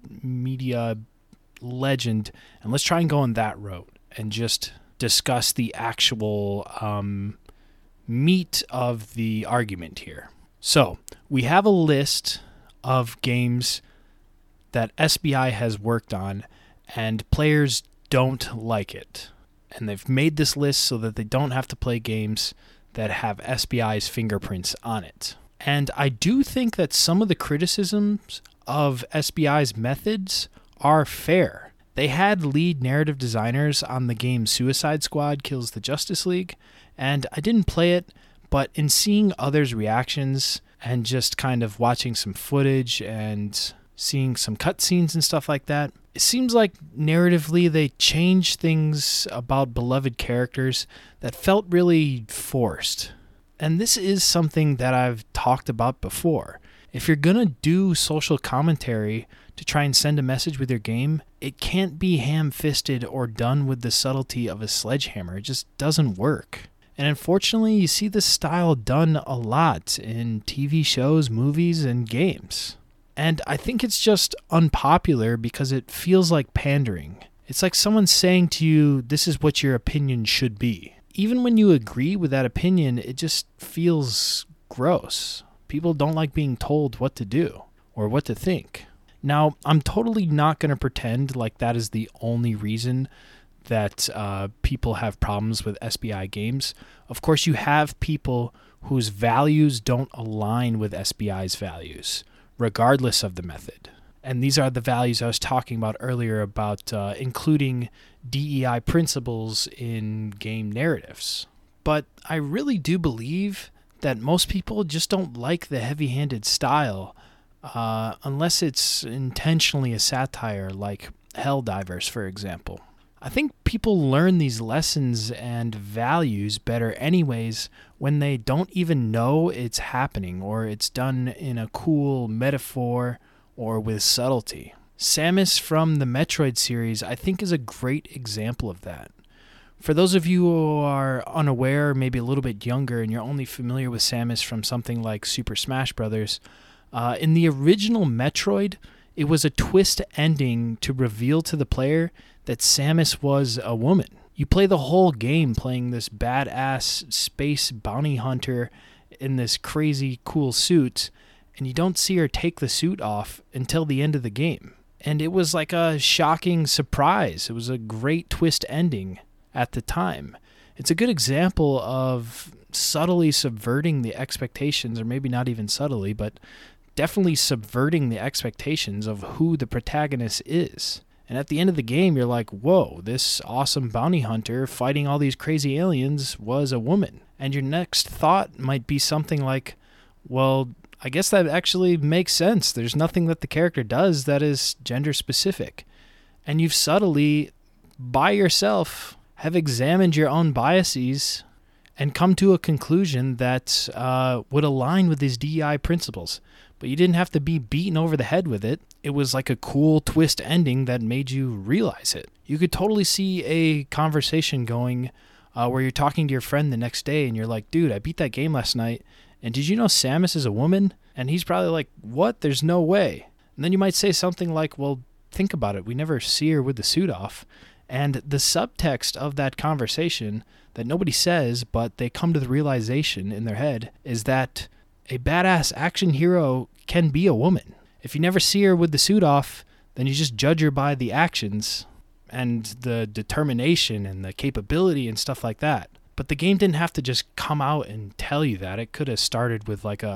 media legend, and let's try and go on that road and just discuss the actual um, meat of the argument here. So we have a list of games that S B I has worked on and players don't like it. And they've made this list so that they don't have to play games that have S B I's fingerprints on it. And I do think that some of the criticisms of S B I's methods are fair. They had lead narrative designers on the game Suicide Squad Kills the Justice League, and I didn't play it, but in seeing others' reactions and just kind of watching some footage and seeing some cutscenes and stuff like that, it seems like narratively they changed things about beloved characters that felt really forced. And this is something that I've talked about before. If you're going to do social commentary to try and send a message with your game, it can't be ham-fisted or done with the subtlety of a sledgehammer. It just doesn't work. And unfortunately, you see this style done a lot in T V shows, movies, and games. And I think it's just unpopular because it feels like pandering. It's like someone saying to you, this is what your opinion should be. Even when you agree with that opinion, it just feels gross. People don't like being told what to do or what to think. Now, I'm totally not going to pretend like that is the only reason that uh, people have problems with S B I games. Of course, you have people whose values don't align with S B I's values, regardless of the method. And these are the values I was talking about earlier about uh, including D E I principles in game narratives. But I really do believe that most people just don't like the heavy-handed style uh, unless it's intentionally a satire like Helldivers, for example. I think people learn these lessons and values better anyways when they don't even know it's happening or it's done in a cool metaphor or with subtlety. Samus from the Metroid series, I think, is a great example of that. For those of you who are unaware, maybe a little bit younger, and you're only familiar with Samus from something like Super Smash Bros., uh, in the original Metroid, it was a twist ending to reveal to the player that Samus was a woman. You play the whole game playing this badass space bounty hunter in this crazy cool suit, and you don't see her take the suit off until the end of the game. And it was like a shocking surprise. It was a great twist ending at the time. It's a good example of subtly subverting the expectations, or maybe not even subtly, but definitely subverting the expectations of who the protagonist is. And at the end of the game, you're like, whoa, this awesome bounty hunter fighting all these crazy aliens was a woman. And your next thought might be something like, well, I guess that actually makes sense. There's nothing that the character does that is gender specific. And you've subtly, by yourself, have examined your own biases and come to a conclusion that uh, would align with these D E I principles. But you didn't have to be beaten over the head with it. It was like a cool twist ending that made you realize it. You could totally see a conversation going uh, where you're talking to your friend the next day and you're like, dude, I beat that game last night. And did you know Samus is a woman? And he's probably like, what? There's no way. And then you might say something like, well, think about it. We never see her with the suit off. And the subtext of that conversation that nobody says, but they come to the realization in their head, is that a badass action hero can be a woman. If you never see her with the suit off, then you just judge her by the actions and the determination and the capability and stuff like that. But the game didn't have to just come out and tell you that. It could have started with like a,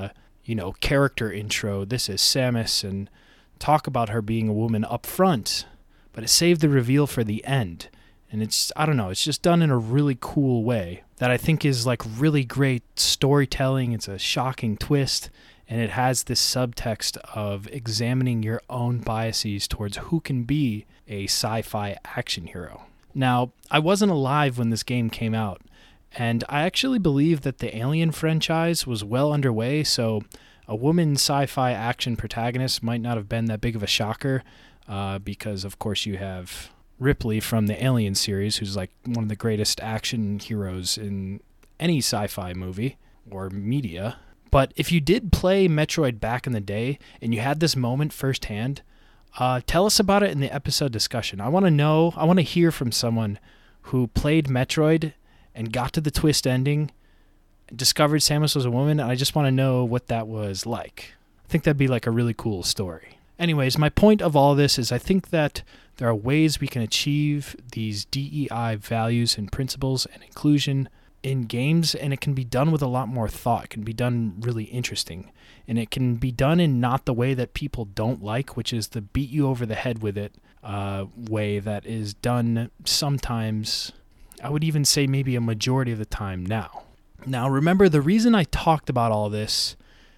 you know, character intro. This is Samus, and talk about her being a woman up front, but it saved the reveal for the end. And it's, I don't know, it's just done in a really cool way that I think is like really great storytelling. It's a shocking twist, and it has this subtext of examining your own biases towards who can be a sci-fi action hero. Now, I wasn't alive when this game came out, and I actually believe that the Alien franchise was well underway, so a woman sci-fi action protagonist might not have been that big of a shocker, uh, because of course you have Ripley from the Alien series, who's like one of the greatest action heroes in any sci-fi movie or media. But if you did play Metroid back in the day and you had this moment firsthand, uh, tell us about it in the episode discussion. I want to know, I want to hear from someone who played Metroid and got to the twist ending, discovered Samus was a woman, and I just want to know what that was like. I think that'd be like a really cool story. Anyways, my point of all this is I think that there are ways we can achieve these D E I values and principles and inclusion in games, and it can be done with a lot more thought. It can be done really interesting, and it can be done in not the way that people don't like, which is the beat you over the head with it uh, way that is done sometimes, I would even say maybe a majority of the time now. Now, remember, the reason I talked about all this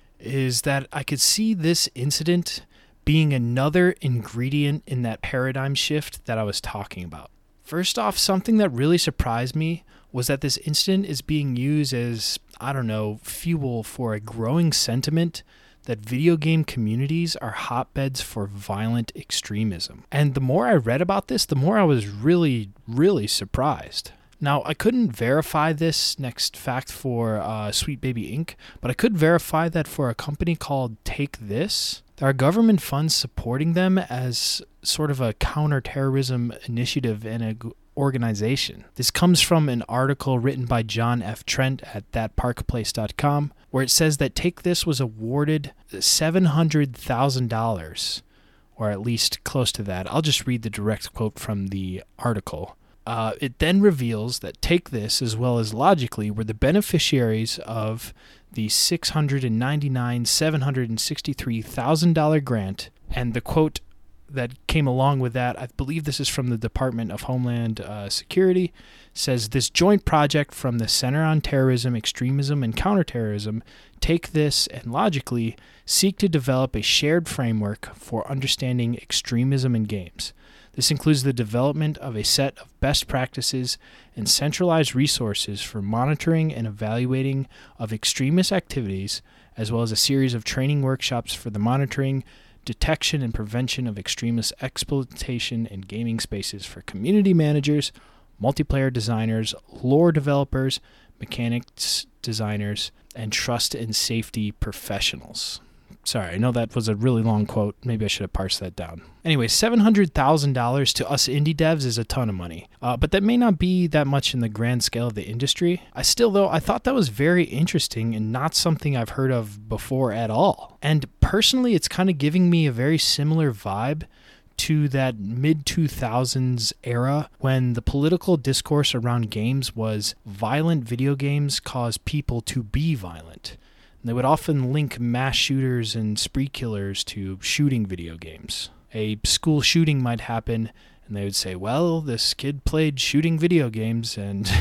is that I could see this incident being another ingredient in that paradigm shift that I was talking about. First off, something that really surprised me was that this incident is being used as, I don't know, fuel for a growing sentiment that video game communities are hotbeds for violent extremism. And the more I read about this, the more I was really, really surprised. Now, I couldn't verify this next fact for uh, Sweet Baby Incorporated, but I could verify that for a company called Take This, there are government funds supporting them as sort of a counterterrorism initiative and an organization. This comes from an article written by John F. Trent at that park place dot com, where it says that Take This was awarded seven hundred thousand dollars, or at least close to that. I'll just read the direct quote from the article. Uh, it then reveals that Take This, as well as Logically, were the beneficiaries of the six hundred ninety-nine thousand seven hundred sixty-three dollars grant, and the quote that came along with that, I believe this is from the Department of Homeland uh, Security, says this joint project from the Center on Terrorism, Extremism, and Counterterrorism, Take This, and Logically seek to develop a shared framework for understanding extremism in games. This includes the development of a set of best practices and centralized resources for monitoring and evaluating of extremist activities, as well as a series of training workshops for the monitoring, detection, and prevention of extremist exploitation in gaming spaces for community managers, multiplayer designers, lore developers, mechanics designers, and trust and safety professionals. Sorry, I know that was a really long quote. Maybe I should have parsed that down. Anyway, seven hundred thousand dollars to us indie devs is a ton of money, uh, but that may not be that much in the grand scale of the industry. I still, though, I thought that was very interesting and not something I've heard of before at all. And personally, it's kind of giving me a very similar vibe to that mid two thousands era when the political discourse around games was violent video games cause people to be violent. They would often link mass shooters and spree killers to shooting video games. A school shooting might happen, and they would say, well, this kid played shooting video games, and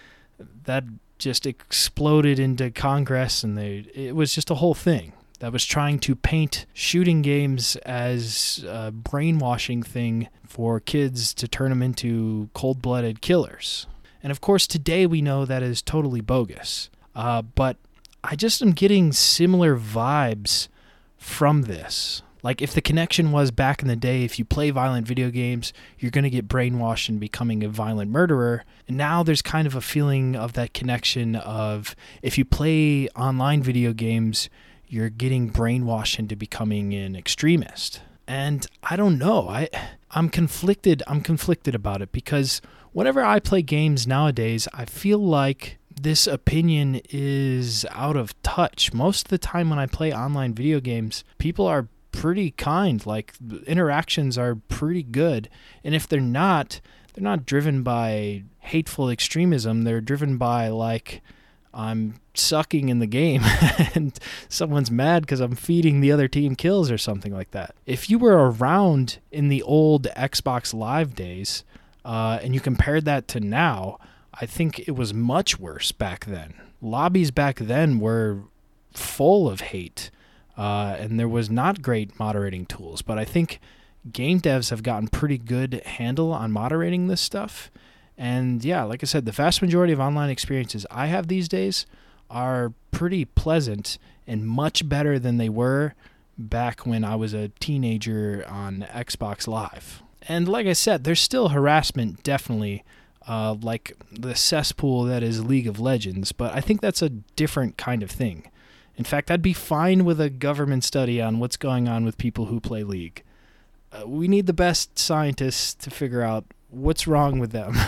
that just exploded into Congress, and they it was just a whole thing that was trying to paint shooting games as a brainwashing thing for kids to turn them into cold-blooded killers. And of course, today we know that is totally bogus. Uh, but I just am getting similar vibes from this. Like, if the connection was back in the day, if you play violent video games, you're going to get brainwashed into becoming a violent murderer. And now there's kind of a feeling of that connection of if you play online video games, you're getting brainwashed into becoming an extremist. And I don't know. I, I'm conflicted. I'm conflicted about it because whenever I play games nowadays, I feel like this opinion is out of touch. Most of the time when I play online video games, people are pretty kind. Like, interactions are pretty good. And if they're not, they're not driven by hateful extremism. They're driven by, like, I'm sucking in the game and someone's mad because I'm feeding the other team kills or something like that. If you were around in the old Xbox Live days uh, and you compared that to now, I think it was much worse back then. Lobbies back then were full of hate uh, and there was not great moderating tools, but I think game devs have gotten pretty good handle on moderating this stuff. And yeah, like I said, the vast majority of online experiences I have these days are pretty pleasant and much better than they were back when I was a teenager on Xbox Live. And like I said, there's still harassment, definitely, uh, like the cesspool that is League of Legends, but I think that's a different kind of thing. In fact, I'd be fine with a government study on what's going on with people who play League. Uh, we need the best scientists to figure out what's wrong with them.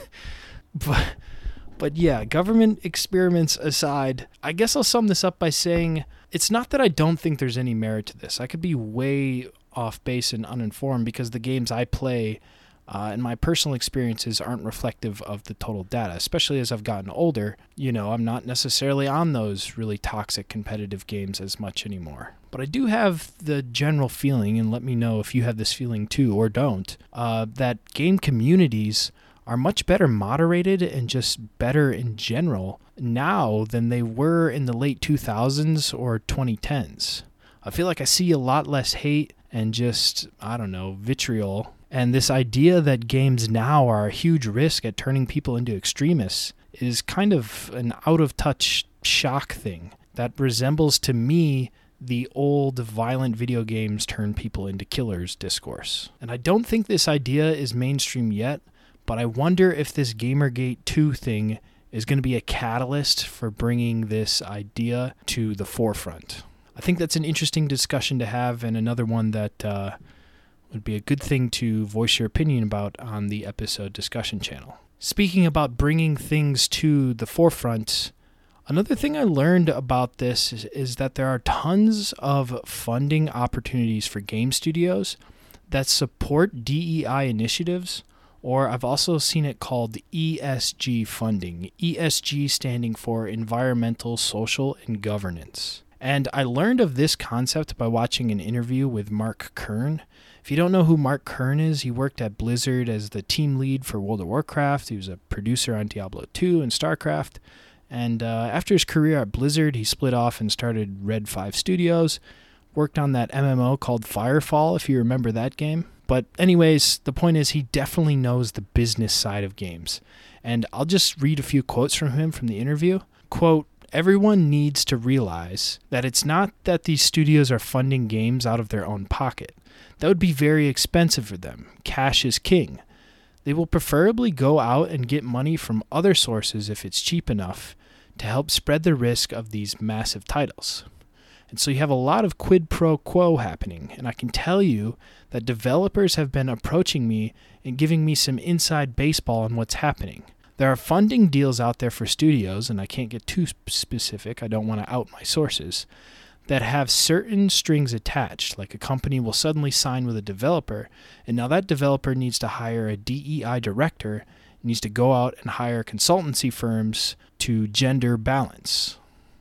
but but yeah, government experiments aside, I guess I'll sum this up by saying it's not that I don't think there's any merit to this. I could be way off base and uninformed because the games I play uh, and my personal experiences aren't reflective of the total data, especially as I've gotten older. You know, I'm not necessarily on those really toxic competitive games as much anymore. But I do have the general feeling, and let me know if you have this feeling too or don't, uh, that game communities are much better moderated and just better in general now than they were in the late two thousands or twenty tens. I feel like I see a lot less hate and just, I don't know, vitriol. And this idea that games now are a huge risk at turning people into extremists is kind of an out-of-touch shock thing that resembles to me the old violent video games turn people into killers discourse. And I don't think this idea is mainstream yet, but I wonder if this Gamergate two thing is going to be a catalyst for bringing this idea to the forefront. I think that's an interesting discussion to have, and another one that uh, would be a good thing to voice your opinion about on the episode discussion channel. Speaking about bringing things to the forefront, another thing I learned about this is, is that there are tons of funding opportunities for game studios that support D E I initiatives, or I've also seen it called E S G funding, E S G standing for Environmental, Social, and Governance. And I learned of this concept by watching an interview with Mark Kern. If you don't know who Mark Kern is, he worked at Blizzard as the team lead for World of Warcraft. He was a producer on Diablo two and StarCraft. And uh, after his career at Blizzard, he split off and started Red five Studios, worked on that M M O called Firefall, if you remember that game. But anyways, the point is he definitely knows the business side of games. And I'll just read a few quotes from him from the interview. Quote, "Everyone needs to realize that it's not that these studios are funding games out of their own pocket. That would be very expensive for them. Cash is king. They will preferably go out and get money from other sources if it's cheap enough to help spread the risk of these massive titles." And so you have a lot of quid pro quo happening, and I can tell you that developers have been approaching me and giving me some inside baseball on what's happening. There are funding deals out there for studios, and I can't get too specific, I don't want to out my sources, that have certain strings attached, like a company will suddenly sign with a developer, and now that developer needs to hire a D E I director, needs to go out and hire consultancy firms to gender balance.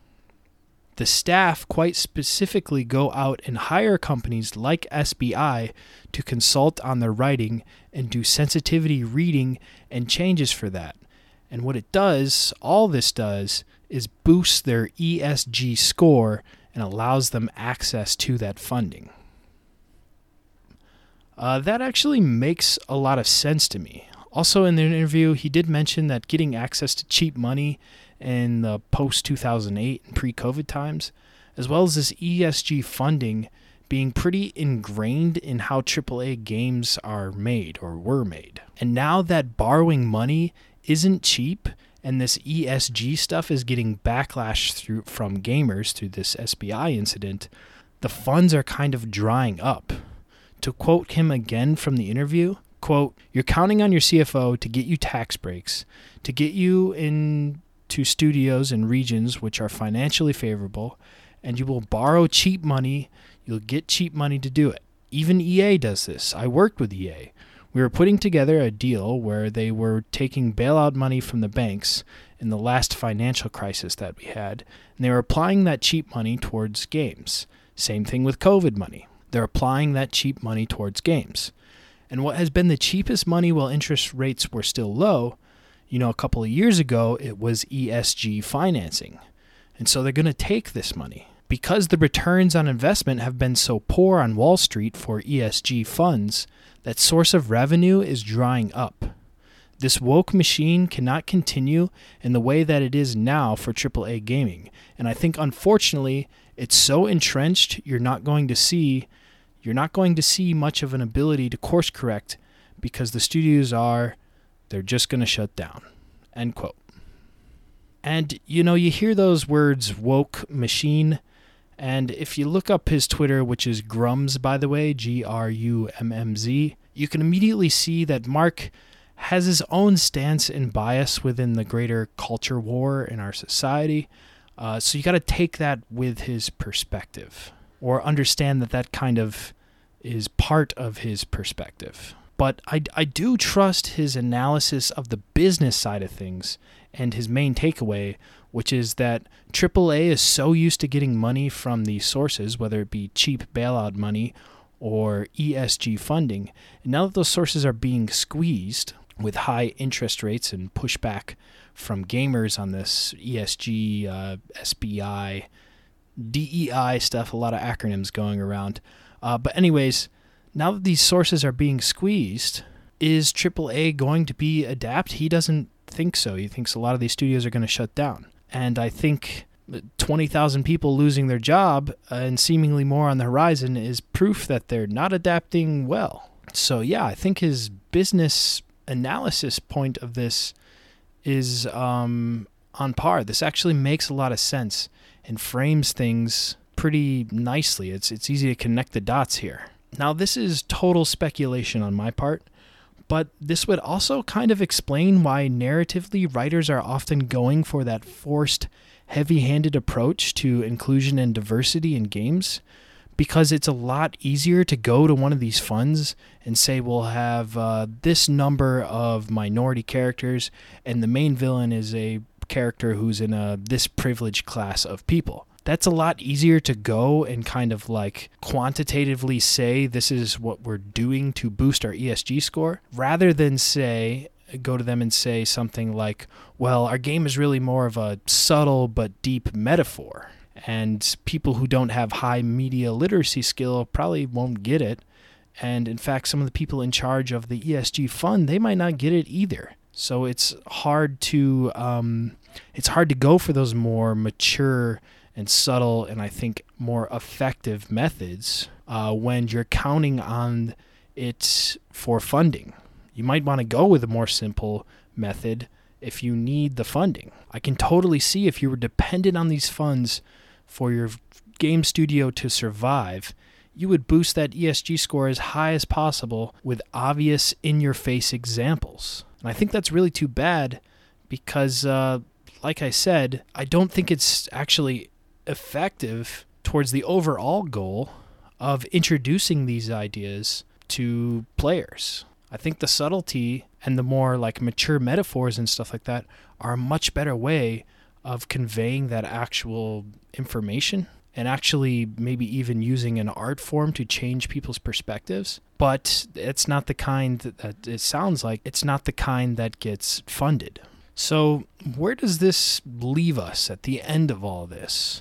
The staff quite specifically go out and hire companies like S B I to consult on their writing and do sensitivity reading and changes for that. And what it does, all this does, is boost their E S G score and allows them access to that funding. Uh, that actually makes a lot of sense to me. Also in the interview, he did mention that getting access to cheap money in the post two thousand eight and pre-COVID times, as well as this E S G funding being pretty ingrained in how triple A games are made or were made. And now that borrowing money isn't cheap and this E S G stuff is getting backlash through from gamers through this S B I incident, the funds are kind of drying up. To quote him again from the interview, quote, "You're counting on your C F O to get you tax breaks, to get you in to studios and regions which are financially favorable, and you will borrow cheap money. You'll get cheap money to do it. Even E A does this. I worked with E A. We were putting together a deal where they were taking bailout money from the banks in the last financial crisis that we had, and they were applying that cheap money towards games. Same thing with COVID money. They're applying that cheap money towards games. And what has been the cheapest money while interest rates were still low, you know, a couple of years ago, it was E S G financing. And so they're going to take this money. Because the returns on investment have been so poor on Wall Street for E S G funds, that source of revenue is drying up. This woke machine cannot continue in the way that it is now for triple A gaming. And I think, unfortunately, it's so entrenched, you're not going to see you're not going to see much of an ability to course correct, because the studios are, they're just going to shut down. End quote. And, you know, you hear those words, woke machine, and if you look up his Twitter, which is Grumz, by the way, G R U M M Z, you can immediately see that Mark has his own stance and bias within the greater culture war in our society. Uh, so you got to take that with his perspective, or understand that that kind of is part of his perspective. But I, I do trust his analysis of the business side of things and his main takeaway, which is that triple A is so used to getting money from these sources, whether it be cheap bailout money or E S G funding. And now that those sources are being squeezed with high interest rates and pushback from gamers on this E S G, uh, S B I, D E I stuff, a lot of acronyms going around. Uh, but anyways, now that these sources are being squeezed, is triple A going to be adapt? He doesn't think so. He thinks a lot of these studios are going to shut down. And I think twenty thousand people losing their job uh, and seemingly more on the horizon is proof that they're not adapting well. So yeah, I think his business analysis point of this is um, on par. This actually makes a lot of sense and frames things pretty nicely. It's it's easy to connect the dots here. Now, this is total speculation on my part, but this would also kind of explain why narratively writers are often going for that forced, heavy-handed approach to inclusion and diversity in games, because it's a lot easier to go to one of these funds and say we'll have uh, this number of minority characters, and the main villain is a character who's in a this privileged class of people. That's a lot easier to go and kind of like quantitatively say this is what we're doing to boost our E S G score, rather than say, go to them and say something like, well, our game is really more of a subtle but deep metaphor, and people who don't have high media literacy skill probably won't get it. And in fact, some of the people in charge of the E S G fund, they might not get it either. So it's hard to um, it's hard to go for those more mature and subtle and I think more effective methods uh, when you're counting on it for funding. You might want to go with a more simple method if you need the funding. I can totally see if you were dependent on these funds for your game studio to survive, you would boost that E S G score as high as possible with obvious in-your-face examples. And I think that's really too bad because, uh, like I said, I don't think it's actually effective towards the overall goal of introducing these ideas to players. I think the subtlety and the more like mature metaphors and stuff like that are a much better way of conveying that actual information and actually maybe even using an art form to change people's perspectives. But it's not the kind that, that it sounds like it's not the kind that gets funded. So where does this leave us at the end of all this?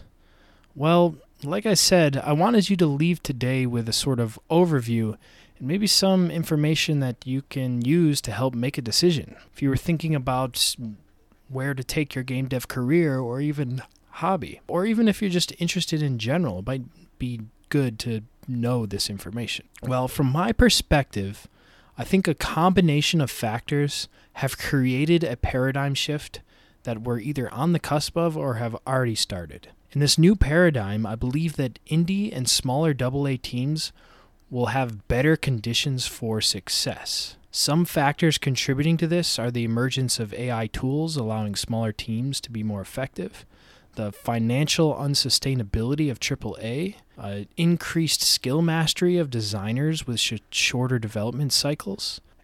Well, like I said, I wanted you to leave today with a sort of overview and maybe some information that you can use to help make a decision. If you were thinking about where to take your game dev career or even hobby, or even if you're just interested in general, it might be good to know this information. Well, from my perspective, I think a combination of factors have created a paradigm shift that we're either on the cusp of or have already started. In this new paradigm, I believe that indie and smaller double A teams will have better conditions for success. Some factors contributing to this are the emergence of A I tools allowing smaller teams to be more effective, the financial unsustainability of triple A, uh, increased skill mastery of designers with sh- shorter development cycles,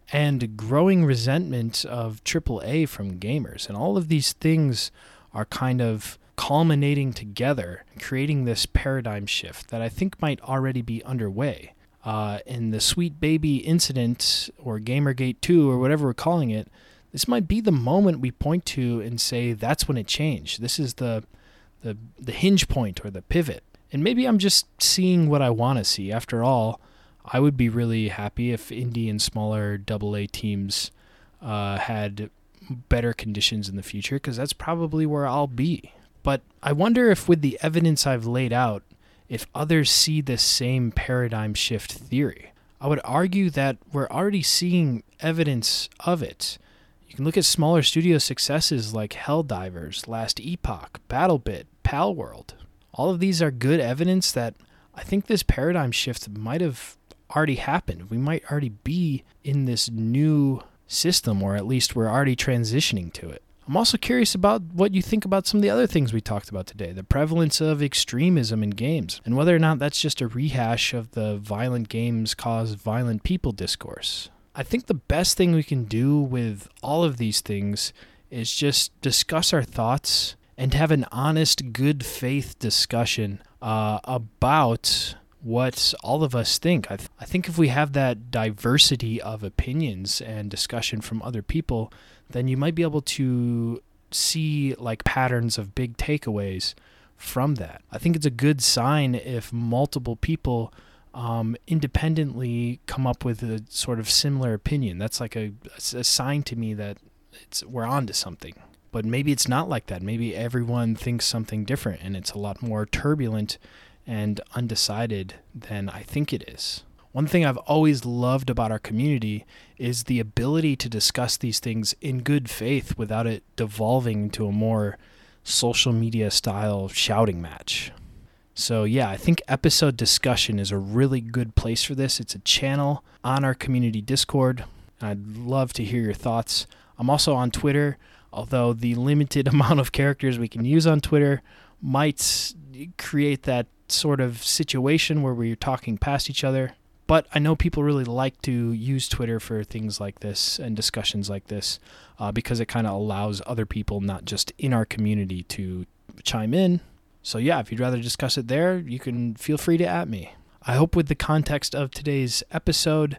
and growing resentment of triple A from gamers. And all of these things are kind of culminating together, creating this paradigm shift that I think might already be underway. Uh, in the Sweet Baby incident, or Gamergate two, or whatever we're calling it, this might be the moment we point to and say that's when it changed. This is the the the hinge point or the pivot. And maybe I'm just seeing what I want to see. After all, I would be really happy if indie and smaller double A teams uh, had better conditions in the future, because that's probably where I'll be. But I wonder if, with the evidence I've laid out, if others see this same paradigm shift theory. I would argue that we're already seeing evidence of it. You can look at smaller studio successes like Helldivers, Last Epoch, BattleBit, Palworld. All of these are good evidence that I think this paradigm shift might have already happened. We might already be in this new system, or at least we're already transitioning to it. I'm also curious about what you think about some of the other things we talked about today, the prevalence of extremism in games, and whether or not that's just a rehash of the violent games cause violent people discourse. I think the best thing we can do with all of these things is just discuss our thoughts and have an honest, good faith discussion uh, about what all of us think. I, th- I think if we have that diversity of opinions and discussion from other people, then you might be able to see like patterns of big takeaways from that. I think it's a good sign if multiple people um, independently come up with a sort of similar opinion. That's like a, a sign to me that it's we're on to something. But maybe it's not like that. Maybe everyone thinks something different, and it's a lot more turbulent and undecided than I think it is. One thing I've always loved about our community is the ability to discuss these things in good faith without it devolving into a more social media style shouting match. So yeah, I think episode discussion is a really good place for this. It's a channel on our community Discord, and I'd love to hear your thoughts. I'm also on Twitter, although the limited amount of characters we can use on Twitter might create that sort of situation where we're talking past each other. But I know people really like to use Twitter for things like this and discussions like this uh, because it kind of allows other people, not just in our community, to chime in. So yeah, if you'd rather discuss it there, you can feel free to at me. I hope with the context of today's episode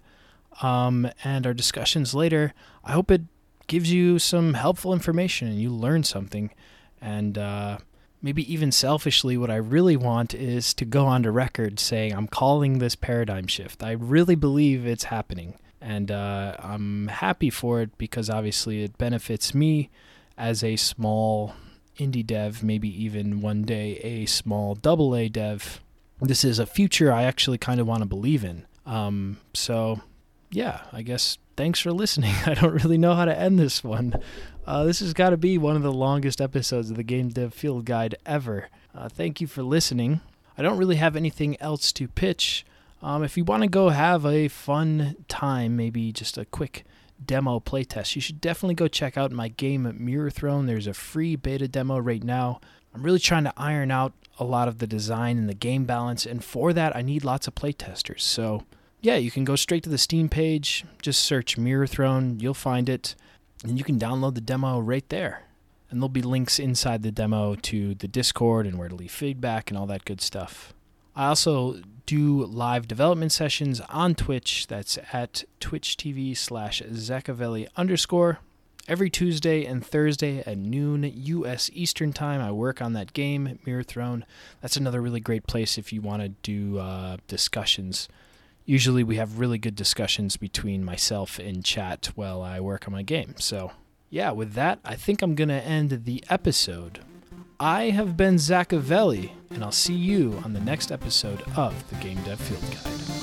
um, and our discussions later, I hope it gives you some helpful information and you learn something. And uh, maybe even selfishly, what I really want is to go on to record saying I'm calling this paradigm shift. I really believe it's happening. And uh, I'm happy for it because obviously it benefits me as a small indie dev, maybe even one day a small double A dev. This is a future I actually kind of want to believe in. Um, so yeah, I guess thanks for listening. I don't really know how to end this one. Uh, this has got to be one of the longest episodes of the Game Dev Field Guide ever. Uh, thank you for listening. I don't really have anything else to pitch. Um, if you want to go have a fun time, maybe just a quick demo playtest, you should definitely go check out my game Mirror Throne. There's a free beta demo right now. I'm really trying to iron out a lot of the design and the game balance, and for that I need lots of playtesters. So yeah, you can go straight to the Steam page, just search Mirror Throne, you'll find it, and you can download the demo right there. And there'll be links inside the demo to the Discord and where to leave feedback and all that good stuff. I also do live development sessions on Twitch. That's at twitch.tv slash Zackavelli underscore. Every Tuesday and Thursday at noon U S Eastern Time, I work on that game, Mirror Throne. That's another really great place if you want to do uh, discussions. Usually we have really good discussions between myself and chat while I work on my game. So yeah, with that, I think I'm going to end the episode. I have been Zackavelli, and I'll see you on the next episode of the Game Dev Field Guide.